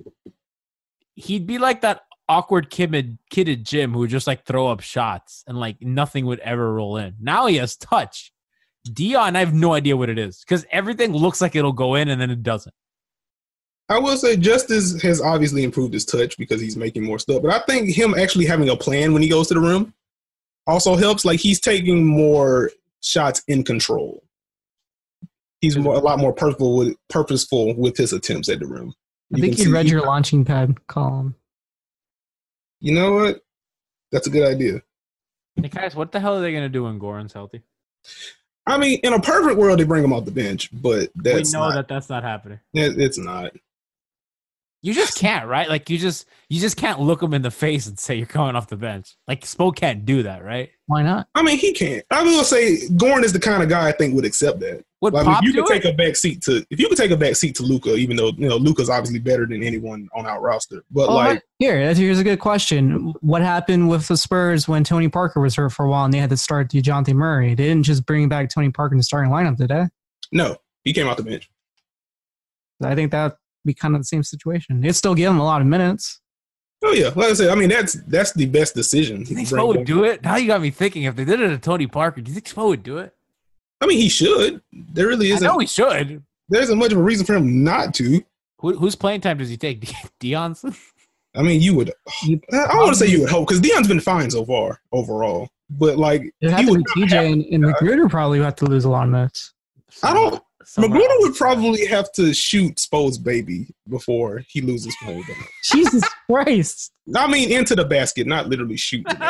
he'd be like that awkward kid, kid at gym who would just like throw up shots and like nothing would ever roll in. Now he has touch. Dion, I have no idea what it is because everything looks like it'll go in and then it doesn't. I will say Justice has obviously improved his touch because he's making more stuff. But I think him actually having a plan when he goes to the rim also helps. Like he's taking more shots in control. He's more, a lot more purposeful with, purposeful with his attempts at the rim. I you think he read your launching pad column. You know what? That's a good idea. Hey guys, what the hell are they going to do when Goran's healthy? I mean, in a perfect world, they bring him off the bench, but that's we know not, that that's not happening. It, it's not. You just can't, right? Like you just you just can't look him in the face and say you're coming off the bench. Like Spo can't do that, right? Why not? I mean, he can't. I will say Goran is the kind of guy I think would accept that. Would like, Pop if you do could it? take a back seat to if you could take a back seat to Luka, even though you know Luka's obviously better than anyone on our roster. But well, like here, that's, here's a good question. What happened with the Spurs when Tony Parker was hurt for a while and they had to start DeJounte Murray? They didn't just bring back Tony Parker in the starting lineup, did they? No, he came off the bench. I think that would be kind of the same situation. They'd still give him a lot of minutes. Oh yeah, like I said, I mean that's that's the best decision. Do you think Spo would do it? Now you got me thinking. If they did it to Tony Parker, do you think Spo would do it? I mean, he should. There really isn't. I know he should. There isn't much of a reason for him not to. Who, whose playing time does he take? Dion's? I mean, you would. I don't want to say you would hope because Dion's been fine so far overall. But like, it had to be T J and, and Magruder probably would have to lose a lot of minutes. I don't. Magruder would probably have to shoot Spo's baby before he loses playing. Jesus Christ! I mean, into the basket, not literally shoot. but,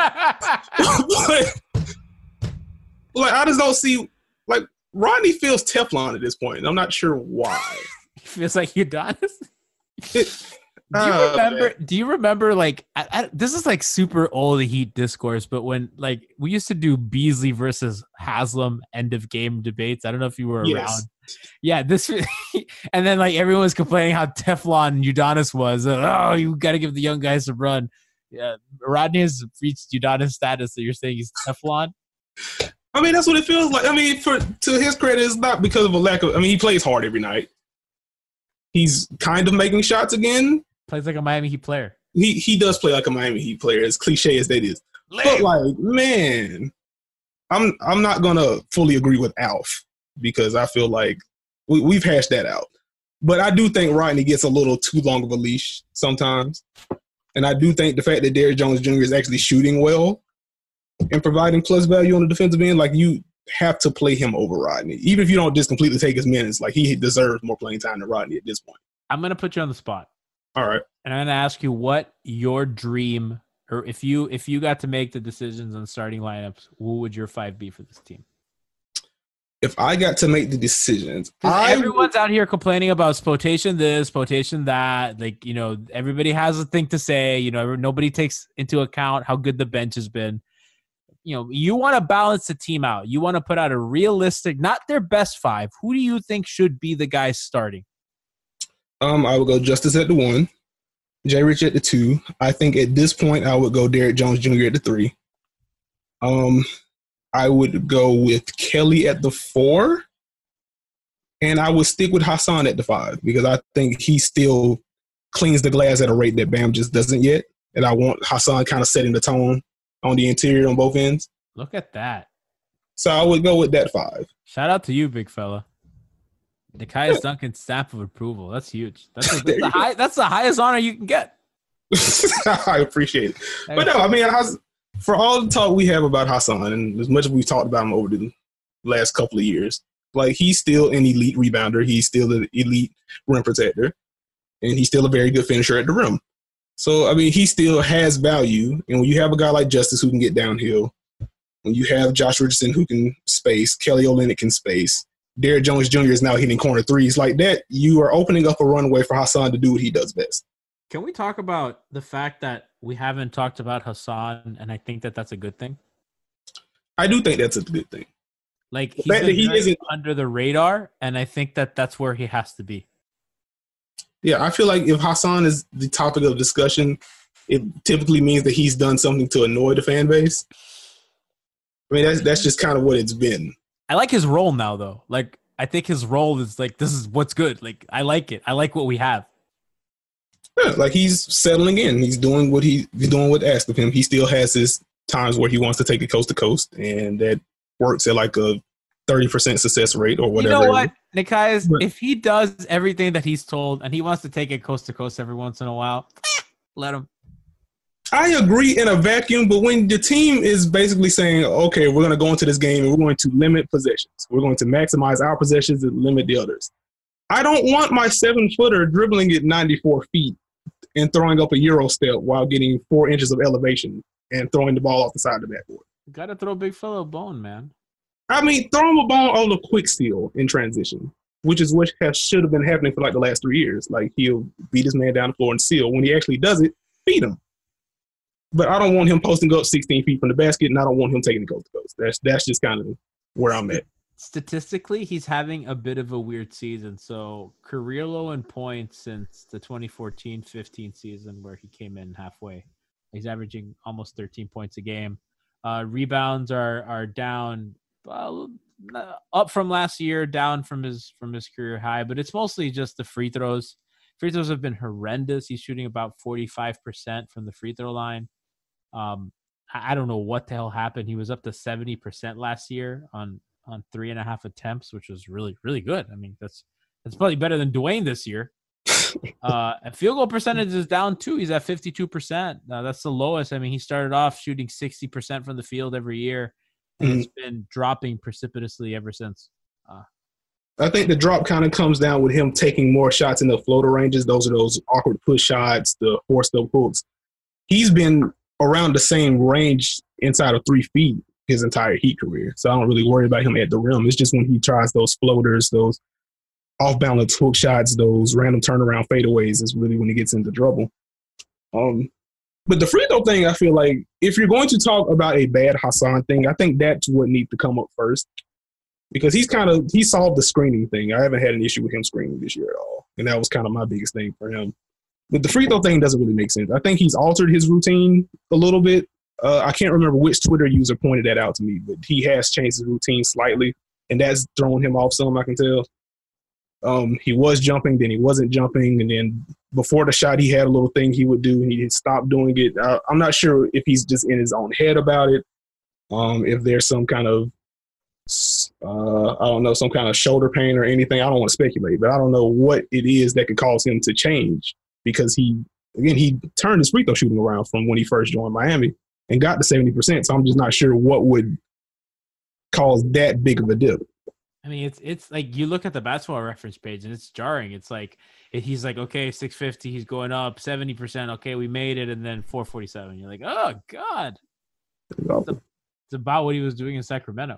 like, I just don't see. Like Rodney feels Teflon at this point. And I'm not sure why. He feels like Udonis. It, Do you uh, remember? man. Do you remember? Like, I, I, this is like super old Heat discourse, but when like we used to do Beasley versus Haslam end of game debates. I don't know if you were Yes. around. Yeah, this, and then like everyone was complaining how Teflon Udonis was. Uh, oh, you got to give the young guys a run. Yeah, Rodney has reached Udonis status. So you're saying he's Teflon? I mean, that's what it feels like. I mean, for to his credit, it's not because of a lack of. I mean, he plays hard every night. He's kind of making shots again. Plays like a Miami Heat player. He he does play like a Miami Heat player, as cliche as that is. Lame. But like, man, I'm I'm not gonna fully agree with Alf because I feel like we, we've hashed that out. But I do think Rodney gets a little too long of a leash sometimes, and I do think the fact that Derrick Jones Junior is actually shooting well and providing plus value on the defensive end, like you have to play him over Rodney, even if you don't just completely take his minutes. Like he deserves more playing time than Rodney at this point. I'm gonna put you on the spot. All right. And I'm gonna ask you what your dream, or if you if you got to make the decisions on starting lineups, what would your five be for this team? If I got to make the decisions, 'Cause I everyone's out here complaining about spotation this, spotation that. Like, you know, everybody has a thing to say. You know, nobody takes into account how good the bench has been. You know, you want to balance the team out. You want to put out a realistic, not their best five. Who do you think should be the guys starting? Um, I would go Justice at the one, Jay Rich at the two. I think at this point I would go Derrick Jones Junior at the three. Um, I would go with Kelly at the four, and I would stick with Hassan at the five because I think he still cleans the glass at a rate that Bam just doesn't yet, and I want Hassan kind of setting the tone on the interior on both ends. Look at that. So I would go with that five. Shout out to you, big fella. Nekias Duncan stamp of approval. That's huge. That's, a, that's, the, high, that's the highest honor you can get. I appreciate it. But no, I mean, Hass- for all the talk we have about Hassan, and as much as we've talked about him over the last couple of years, like he's still an elite rebounder. He's still an elite rim protector. And he's still a very good finisher at the rim. So, I mean, he still has value. And when you have a guy like Justice who can get downhill, when you have Josh Richardson who can space, Kelly Olynyk can space, Derrick Jones Junior is now hitting corner threes like that, you are opening up a runway for Hassan to do what he does best. Can we talk about the fact that we haven't talked about Hassan, and I think that that's a good thing? I do think that's a good thing. Like, The he's fact been that he very isn't- under the radar, and I think that that's where he has to be. Yeah, I feel like if Hassan is the topic of discussion, it typically means that he's done something to annoy the fan base. I mean, that's that's just kind of what it's been. I like his role now, though. Like, I think his role is like, this is what's good. Like, I like it. I like what we have. Yeah, like he's settling in. He's doing what he, he's doing what asked of him. He still has his times where he wants to take it coast to coast, and that works at like a thirty percent success rate or whatever. You know what, Nikias? If he does everything that he's told and he wants to take it coast to coast every once in a while, let him. I agree in a vacuum, but when the team is basically saying, okay, we're going to go into this game and we're going to limit possessions. We're going to maximize our possessions and limit the others. I don't want my seven-footer dribbling at ninety-four feet and throwing up a Euro step while getting four inches of elevation and throwing the ball off the side of the backboard. Got to throw big fellow a bone, man. I mean, throw him a ball on a quick steal in transition, which is what has, should have been happening for like the last three years. Like, he'll beat his man down the floor and steal. When he actually does it, beat him. But I don't want him posting up sixteen feet from the basket, and I don't want him taking it coast to coast. That's, that's just kind of where I'm at. Statistically, he's having a bit of a weird season. So career low in points since the twenty fourteen fifteen season where he came in halfway. He's averaging almost thirteen points a game. Uh, rebounds are are down, uh, up from last year, down from his from his career high. But it's mostly just the free throws. Free throws have been horrendous. He's shooting about forty-five percent from the free throw line. Um, I, I don't know what the hell happened. He was up to seventy percent last year on on three and a half attempts, which was really, really good. I mean, that's that's probably better than Dwayne this year. uh, and field goal percentage is down too. He's at fifty-two percent. Uh, that's the lowest. I mean, he started off shooting sixty percent from the field every year, and mm-hmm. it's been dropping precipitously ever since. Uh, I think the drop kind of comes down with him taking more shots in the floater ranges. Those are those awkward push shots, the forced up hooks. He's been around the same range inside of three feet his entire Heat career. So I don't really worry about him at the rim. It's just when he tries those floaters, those off-balance hook shots, those random turnaround fadeaways is really when he gets into trouble. Um, but the free throw thing, I feel like if you're going to talk about a bad Hassan thing, I think that's what needs to come up first. Because he's kind of – he solved the screening thing. I haven't had an issue with him screening this year at all. And that was kind of my biggest thing for him. But the free throw thing doesn't really make sense. I think he's altered his routine a little bit. Uh, I can't remember which Twitter user pointed that out to me, but he has changed his routine slightly, and that's thrown him off some, I can tell. Um, he was jumping, then he wasn't jumping, and then before the shot he had a little thing he would do, and he stopped doing it. Uh, I'm not sure if he's just in his own head about it, um, if there's some kind of, uh, I don't know, some kind of shoulder pain or anything. I don't want to speculate, but I don't know what it is that could cause him to change. Because he, again, he turned his free throw shooting around from when he first joined Miami and got to seventy percent. So I'm just not sure what would cause that big of a dip. I mean, it's it's like you look at the basketball reference page and it's jarring. It's like he's like, okay, six fifty, he's going up seventy percent. Okay, we made it. And then four forty-seven. You're like, oh, God. It's, a, it's about what he was doing in Sacramento.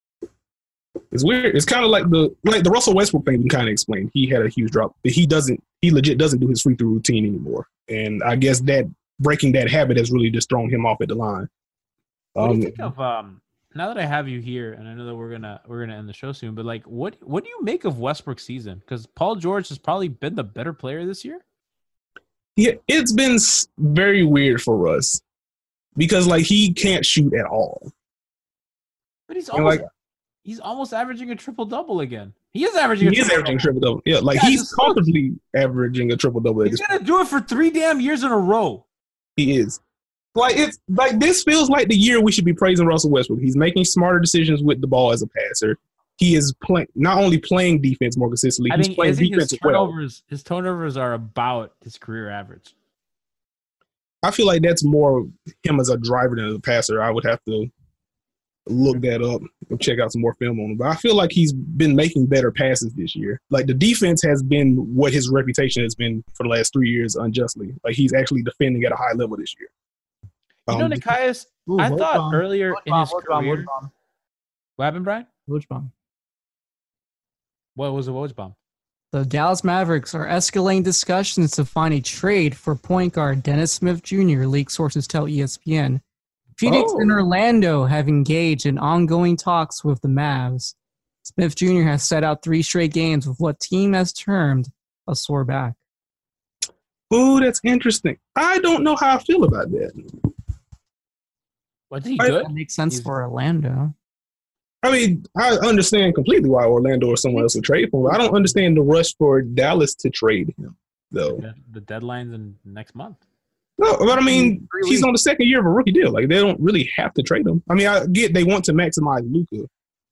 It's weird. It's kind of like the like the Russell Westbrook thing we kind of explained. He had a huge drop, but he doesn't. He legit doesn't do his free throw routine anymore. And I guess that breaking that habit has really just thrown him off at the line. What do Um, you think of um? Now that I have you here, and I know that we're gonna we're gonna end the show soon, but like, what what do you make of Westbrook's season? Because Paul George has probably been the better player this year. Yeah, it's been s- very weird for Russ because like he can't shoot at all. But he's And, almost like he's almost averaging a triple double again. He is averaging. he a is averaging triple double. Yeah, like Yeah, he's just look. comfortably averaging a triple double. He's gonna do it for three damn years in a row. He is. Like it's like this feels like the year we should be praising Russell Westbrook. He's making smarter decisions with the ball as a passer. He is playing not only playing defense more consistently, I he's think, playing I think defense his as well. turnovers his turnovers are about his career average. I feel like that's more him as a driver than as a passer. I would have to look that up and check out some more film on him. But I feel like he's been making better passes this year. Like the defense has been what his reputation has been for the last three years unjustly. Like he's actually defending at a high level this year. You know, Um, Nikias, Ooh, I Woj thought bomb. earlier Woj in bomb, his Woj bomb, career. Woj bomb. What happened, Brian? Woj bomb. What was a Woj bomb? The Dallas Mavericks are escalating discussions to find a trade for point guard Dennis Smith Junior, league sources tell E S P N. Phoenix Oh. and Orlando have engaged in ongoing talks with the Mavs. Smith Junior has set out three straight games with what team has termed a sore back. Ooh, that's interesting. I don't know how I feel about that. Was he I- good? That makes sense He's- for Orlando. I mean, I understand completely why Orlando or someone else would trade for him. I don't understand the rush for Dallas to trade him. though. The, the deadline's in next month. No, but I mean, he's on the second year of a rookie deal. Like, they don't really have to trade him. I mean, I get they want to maximize Luka,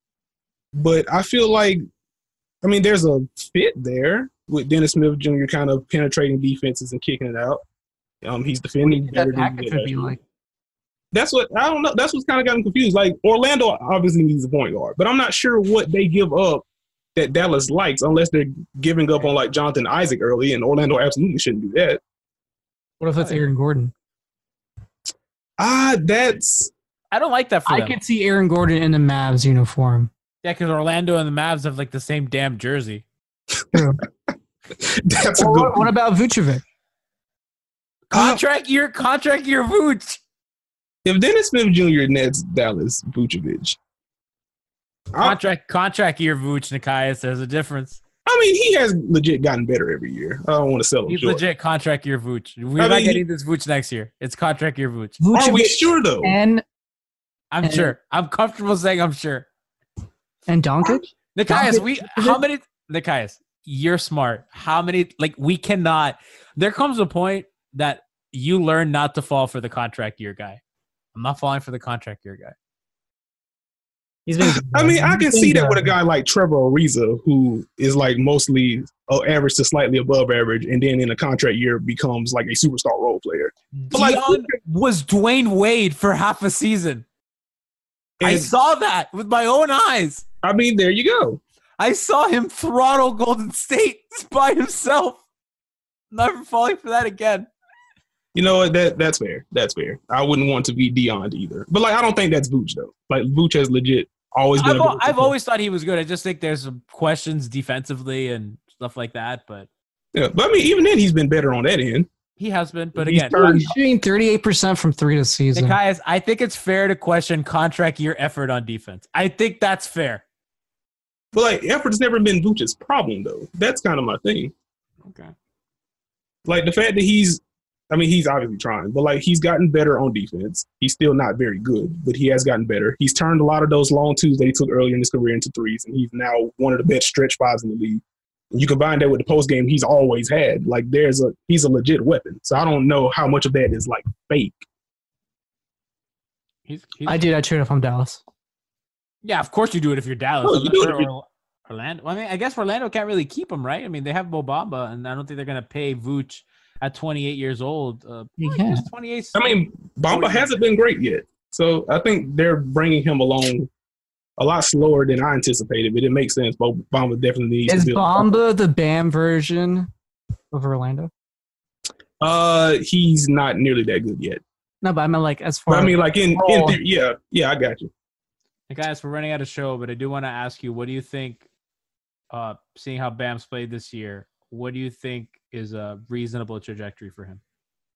but I feel like, I mean, there's a fit there with Dennis Smith Junior kind of penetrating defenses and kicking it out. Um, he's defending better than he did last year. Like? That's what I don't know. That's what's kind of gotten confused. Like, Orlando obviously needs a point guard, but I'm not sure what they give up that Dallas likes unless they're giving up on like Jonathan Isaac early, and Orlando absolutely shouldn't do that. What if it's Aaron Gordon? Ah, that's. I don't like that for I them. could see Aaron Gordon in the Mavs uniform. Yeah, because Orlando and the Mavs have like the same damn jersey. That's a Or good. what, what about Vucevic? Contract year, contract year, Vooch. If Dennis Smith Junior nets Dallas, Vucevic. Contract, contract year, Vooch, Nikias. There's a difference. I mean, he has legit gotten better every year. I don't want to sell him He's short. legit contract year, Vooch. We're I not mean, getting this Vooch next year. It's contract year, Vooch. Are we sure though? And I'm and- sure. I'm comfortable saying I'm sure. and Doncic? Nikias, Doncic- we how many Nikias? You're smart. How many? Like we cannot. There comes a point that you learn not to fall for the contract year guy. I'm not falling for the contract year guy. He's been. I mean, I can He's been see that good. with a guy like Trevor Ariza, who is like mostly uh, average to slightly above average, and then in a contract year becomes like a superstar role player. But like, Dion was Dwayne Wade for half a season. I And- saw that with my own eyes. I mean, there you go. I saw him throttle Golden State by himself. Never falling for that again. You know what? That that's fair. That's fair. I wouldn't want to be Dion either. But like, I don't think that's Vooch though. Like, Vooch has legit always been. I've, a al- good I've player. always thought he was good. I just think there's some questions defensively and stuff like that. But Yeah, but I mean, even then, he's been better on that end. he has been. But He's again, turned- He's shooting thirty-eight percent from three this season. Nikias, I think it's fair to question contract year effort on defense. I think that's fair. But like, effort's never been Vooch's problem though. That's kind of my thing. Okay. Like the fact that he's, I mean, he's obviously trying, but like he's gotten better on defense. He's still not very good, but he has gotten better. He's turned a lot of those long twos that he took earlier in his career into threes, and he's now one of the best stretch fives in the league. And you combine that with the post game he's always had. Like there's a he's a legit weapon. So I don't know how much of that is like fake. He's, he's, I do that trade if I'm Dallas. yeah, of course you do it if you're Dallas. No, I'm you not do it sure if you're- Orla- Orlando. Well, I mean, I guess Orlando can't really keep him, right? I mean, they have Bobamba, and I don't think they're going to pay Vooch at twenty-eight years old. Uh, You I can. guess twenty-eight. I mean, Bamba hasn't been great yet. So I think they're bringing him along a lot slower than I anticipated, but it makes sense. But Bamba definitely needs Is to build. Bamba the Bam version of Orlando? Uh, he's not nearly that good yet. No, but I mean like as far. But I mean, like in, in role. theory, yeah, yeah, I got you. Hey guys, we're running out of show, but I do want to ask you, what do you think, uh, seeing how Bam's played this year, what do you think is a reasonable trajectory for him?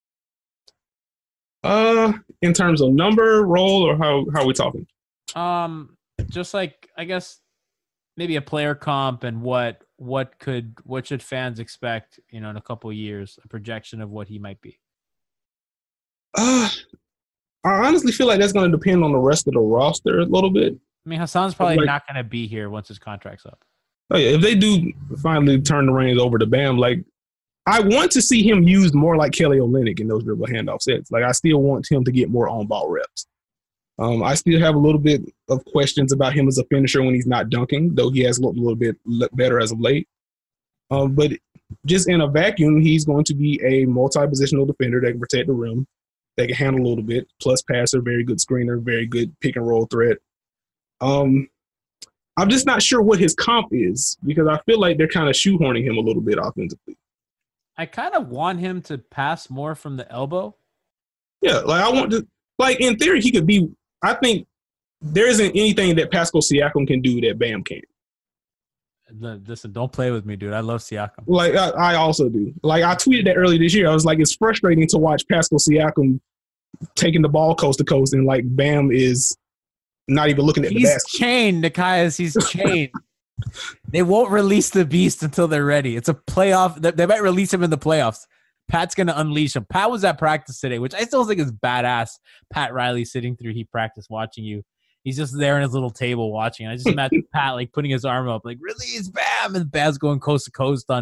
Uh, in terms of number, role, or how how are we talking? Um, just like, I guess, maybe a player comp and what what could what should fans expect, you know, in a couple of years, a projection of what he might be. Uh, I honestly feel like that's going to depend on the rest of the roster a little bit. I mean, Hassan's probably Like- not going to be here once his contract's up. Oh yeah, if they do finally turn the reins over to Bam, like I want to see him used more like Kelly Olynyk in those dribble handoff sets. Like I still want him to get more on ball reps. Um, I still have a little bit of questions about him as a finisher when he's not dunking, though he has looked a little bit le- better as of late. Um, but just in a vacuum, he's going to be a multi-positional defender that can protect the rim, that can handle a little bit, plus passer, very good screener, very good pick and roll threat. Um, I'm just not sure what his comp is because I feel like they're kind of shoehorning him a little bit offensively. I kind of want him to pass more from the elbow. Yeah, like I want to, like in theory, he could be. I think there isn't anything that Pascal Siakam can do that Bam can't. Listen, don't play with me, dude. I love Siakam. Like I, I also do. Like I tweeted that earlier this year. I was like, it's frustrating to watch Pascal Siakam taking the ball coast to coast, and like Bam is not even looking at the He's basket. chained, Nikias. He's chained. They won't release the beast until they're ready. It's a playoff. They, they might release him in the playoffs. Pat's going to unleash him. Pat was at practice today, which I still think is badass. Pat Riley sitting through heat practice watching you. He's just there in his little table watching. I just imagine Pat like putting his arm up, like, release Bam, and Bam's going coast to coast on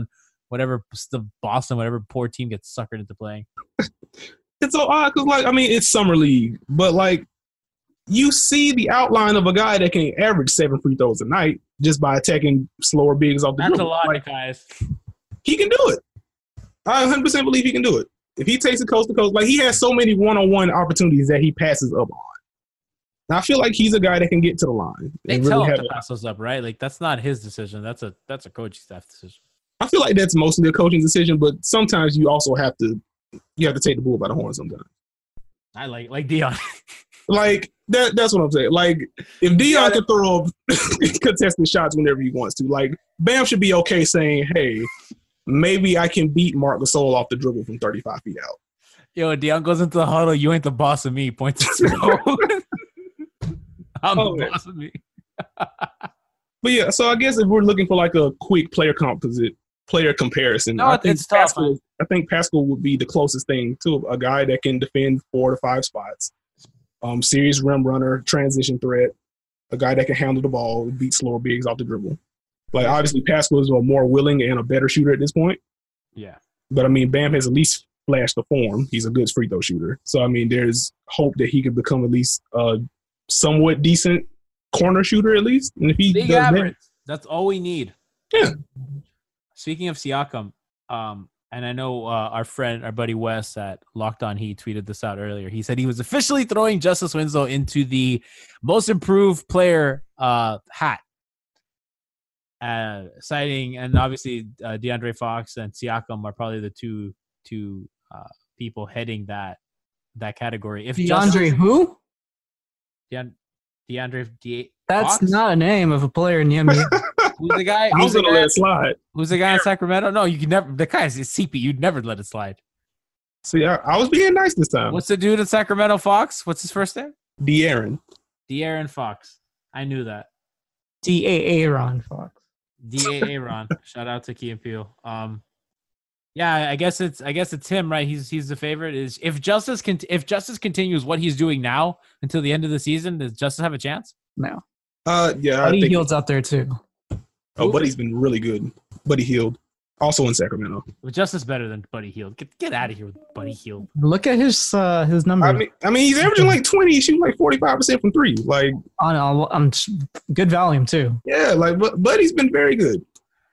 whatever the Boston, whatever poor team gets suckered into playing. It's so odd because, like, I mean, it's summer league, but like, you see the outline of a guy that can average seven free throws a night just by attacking slower bigs off the That's dribble. a lot, like, guys. He can do it. I one hundred percent believe he can do it. If he takes it coast to coast, like he has so many one-on-one opportunities that he passes up on. And I feel like he's a guy that can get to the line. They and tell really him have to pass those up, right? Like that's not his decision. That's a that's a coaching staff decision. I feel like that's mostly a coaching decision, but sometimes you also have to you have to take the bull by the horn sometimes. I like like Dion. Like that that's what I'm saying. Like if Dion can throw up contested shots whenever he wants to, like Bam should be okay saying, hey, maybe I can beat Marc Gasol off the dribble from thirty-five feet out. Yo, Dion goes into the huddle. You ain't the boss of me. Points to Spo. I'm oh, the man. boss of me. But yeah, so I guess if we're looking for like a quick player composite, player comparison, no, I think it's tough. Pascal, I think Pascal would be the closest thing to a guy that can defend four to five spots, um, serious rim runner, transition threat, a guy that can handle the ball, beat slower bigs off the dribble. Like obviously, Pascal is a more willing and a better shooter at this point. Yeah, but I mean, Bam has at least flashed the form. He's a good free throw shooter, so I mean, there's hope that he could become at least a somewhat decent corner shooter at least. And if he Big does average, that, that's all we need. Yeah. Speaking of Siakam, um, and I know uh, our friend, our buddy Wes at Locked On Heat tweeted this out earlier. He said he was officially throwing Justice Winslow into the most improved player uh, hat, uh, citing, and obviously uh, DeAndre Fox and Siakam are probably the two two uh, people heading that that category. If DeAndre Justice, who? De- DeAndre De- That's Fox? not a name of a player in the N B A. Who's the guy? I was gonna let it slide. Who's the guy in Sacramento? No, you can never. The guy is C P. You'd never let it slide. See, I, I was being nice this time. What's the dude in Sacramento? Fox. What's his first name? De'Aaron. De'Aaron Fox. I knew that. D A Aaron Fox. D A Aaron. Shout out to Key and Peele. Um, yeah, I guess it's I guess it's him, right? He's he's the favorite. Is if Justice can if Justice continues what he's doing now until the end of the season, does Justice have a chance? No. Uh, yeah, Buddy I think Hield's out there too. Oh, Buddy's been really good. Buddy Hield, also in Sacramento. Well, Justice better than Buddy Hield. Get get out of here with Buddy Hield. Look at his uh, his number. I mean, I mean, he's averaging like twenty. He's shooting like forty-five percent from three. Like, oh no, I'm good volume too. Yeah, like, but Buddy's been very good.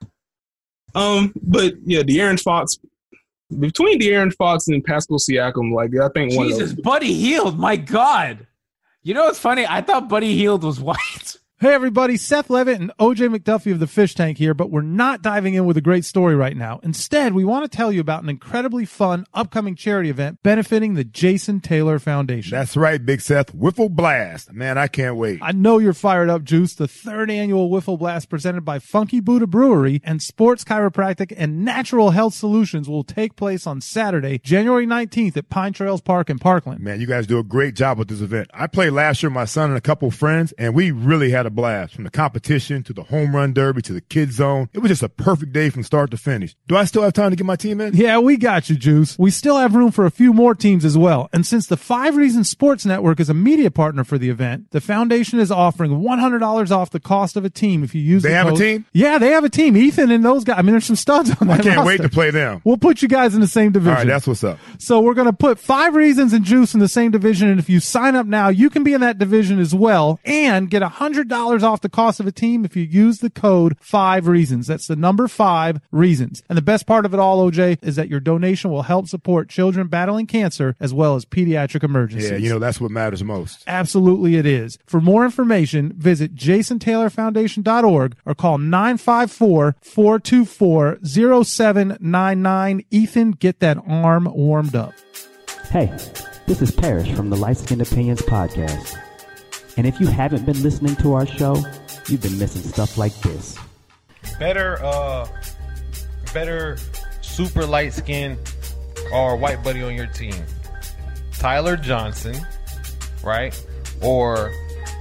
Um, but yeah, De'Aaron Fox. Between De'Aaron Fox and Pascal Siakam, like I think one Jesus, of those. Buddy Hield, my God. You know what's funny? I thought Buddy Hield was white. Hey everybody, Seth Levitt and O J McDuffie of the Fish Tank here, but we're not diving in with a great story right now. Instead, we want to tell you about an incredibly fun upcoming charity event benefiting the Jason Taylor Foundation. That's right, Big Seth. Wiffle Blast. Man, I can't wait. I know you're fired up, Juice. The third annual Wiffle Blast presented by Funky Buddha Brewery and Sports Chiropractic and Natural Health Solutions will take place on Saturday, January nineteenth at Pine Trails Park in Parkland. Man, you guys do a great job with this event. I played last year with my son and a couple friends, and we really had a blast. From the competition to the home run derby to the kid zone, it was just a perfect day from start to finish. Do I still have time to get my team in? Yeah, we got you, Juice. We still have room for a few more teams as well. And since the Five Reasons Sports Network is a media partner for the event, the foundation is offering one hundred dollars off the cost of a team if you use they the have code. a team? Yeah, they have a team. Ethan and those guys. I mean, there's some studs on that I can't roster. wait to play them. We'll put you guys in the same division. All right, that's what's up. So we're going to put Five Reasons and Juice in the same division. And if you sign up now, you can be in that division as well and get one hundred dollars off the cost of a team if you use the code Five Reasons. That's the number Five Reasons. And the best part of it all, O J, is that your donation will help support children battling cancer as well as pediatric emergencies. Yeah, you know, that's what matters most. Absolutely it is. For more information, visit jason taylor foundation dot org or call nine five four, four two four, zero seven nine nine. Ethan, get that arm warmed up. Hey, this is Parrish from the Light Skinned Opinions podcast. And if you haven't been listening to our show, you've been missing stuff like this. Better, uh, better super light skin or white buddy on your team. Tyler Johnson, right? Or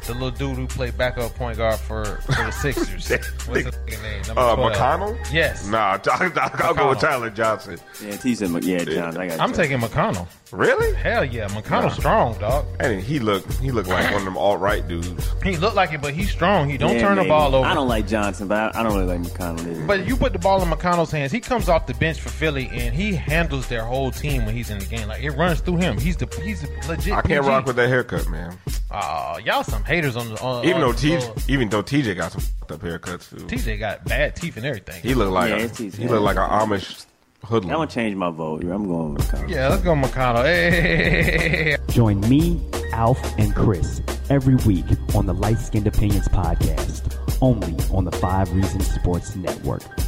the little dude who played backup point guard for, for the Sixers. What's his name? Number Uh, twelve. McConnell? Yes. Nah, I'll, I'll go with Tyler Johnson. Yeah, he said, yeah, Johnson. I got I'm taking McConnell. Really? Hell yeah, McConnell's Nah. strong, dog. And he looked he looked like one of them alt-right dudes. He looked like it, but he's strong. He don't Yeah, turn maybe. the ball over. I don't like Johnson, but I, I don't really like McConnell either. But you put the ball in McConnell's hands. He comes off the bench for Philly, and he handles their whole team when he's in the game. Like it runs through him. He's the he's a legit. I can't P G. rock with that haircut, man. Aw, y'all some haters on the on. Even on though the T, floor. even though T J got some fucked up haircuts too. T J got bad teeth and everything. He looked like Yeah, a, his teeth- he yeah. looked like an Amish hoodlum. I'm gonna change my vote. I'm going with McConnell. Yeah, let's go McConnell. Hey. Join me, Alf, and Chris every week on the Light Skinned Opinions podcast, only on the Five Reasons Sports Network.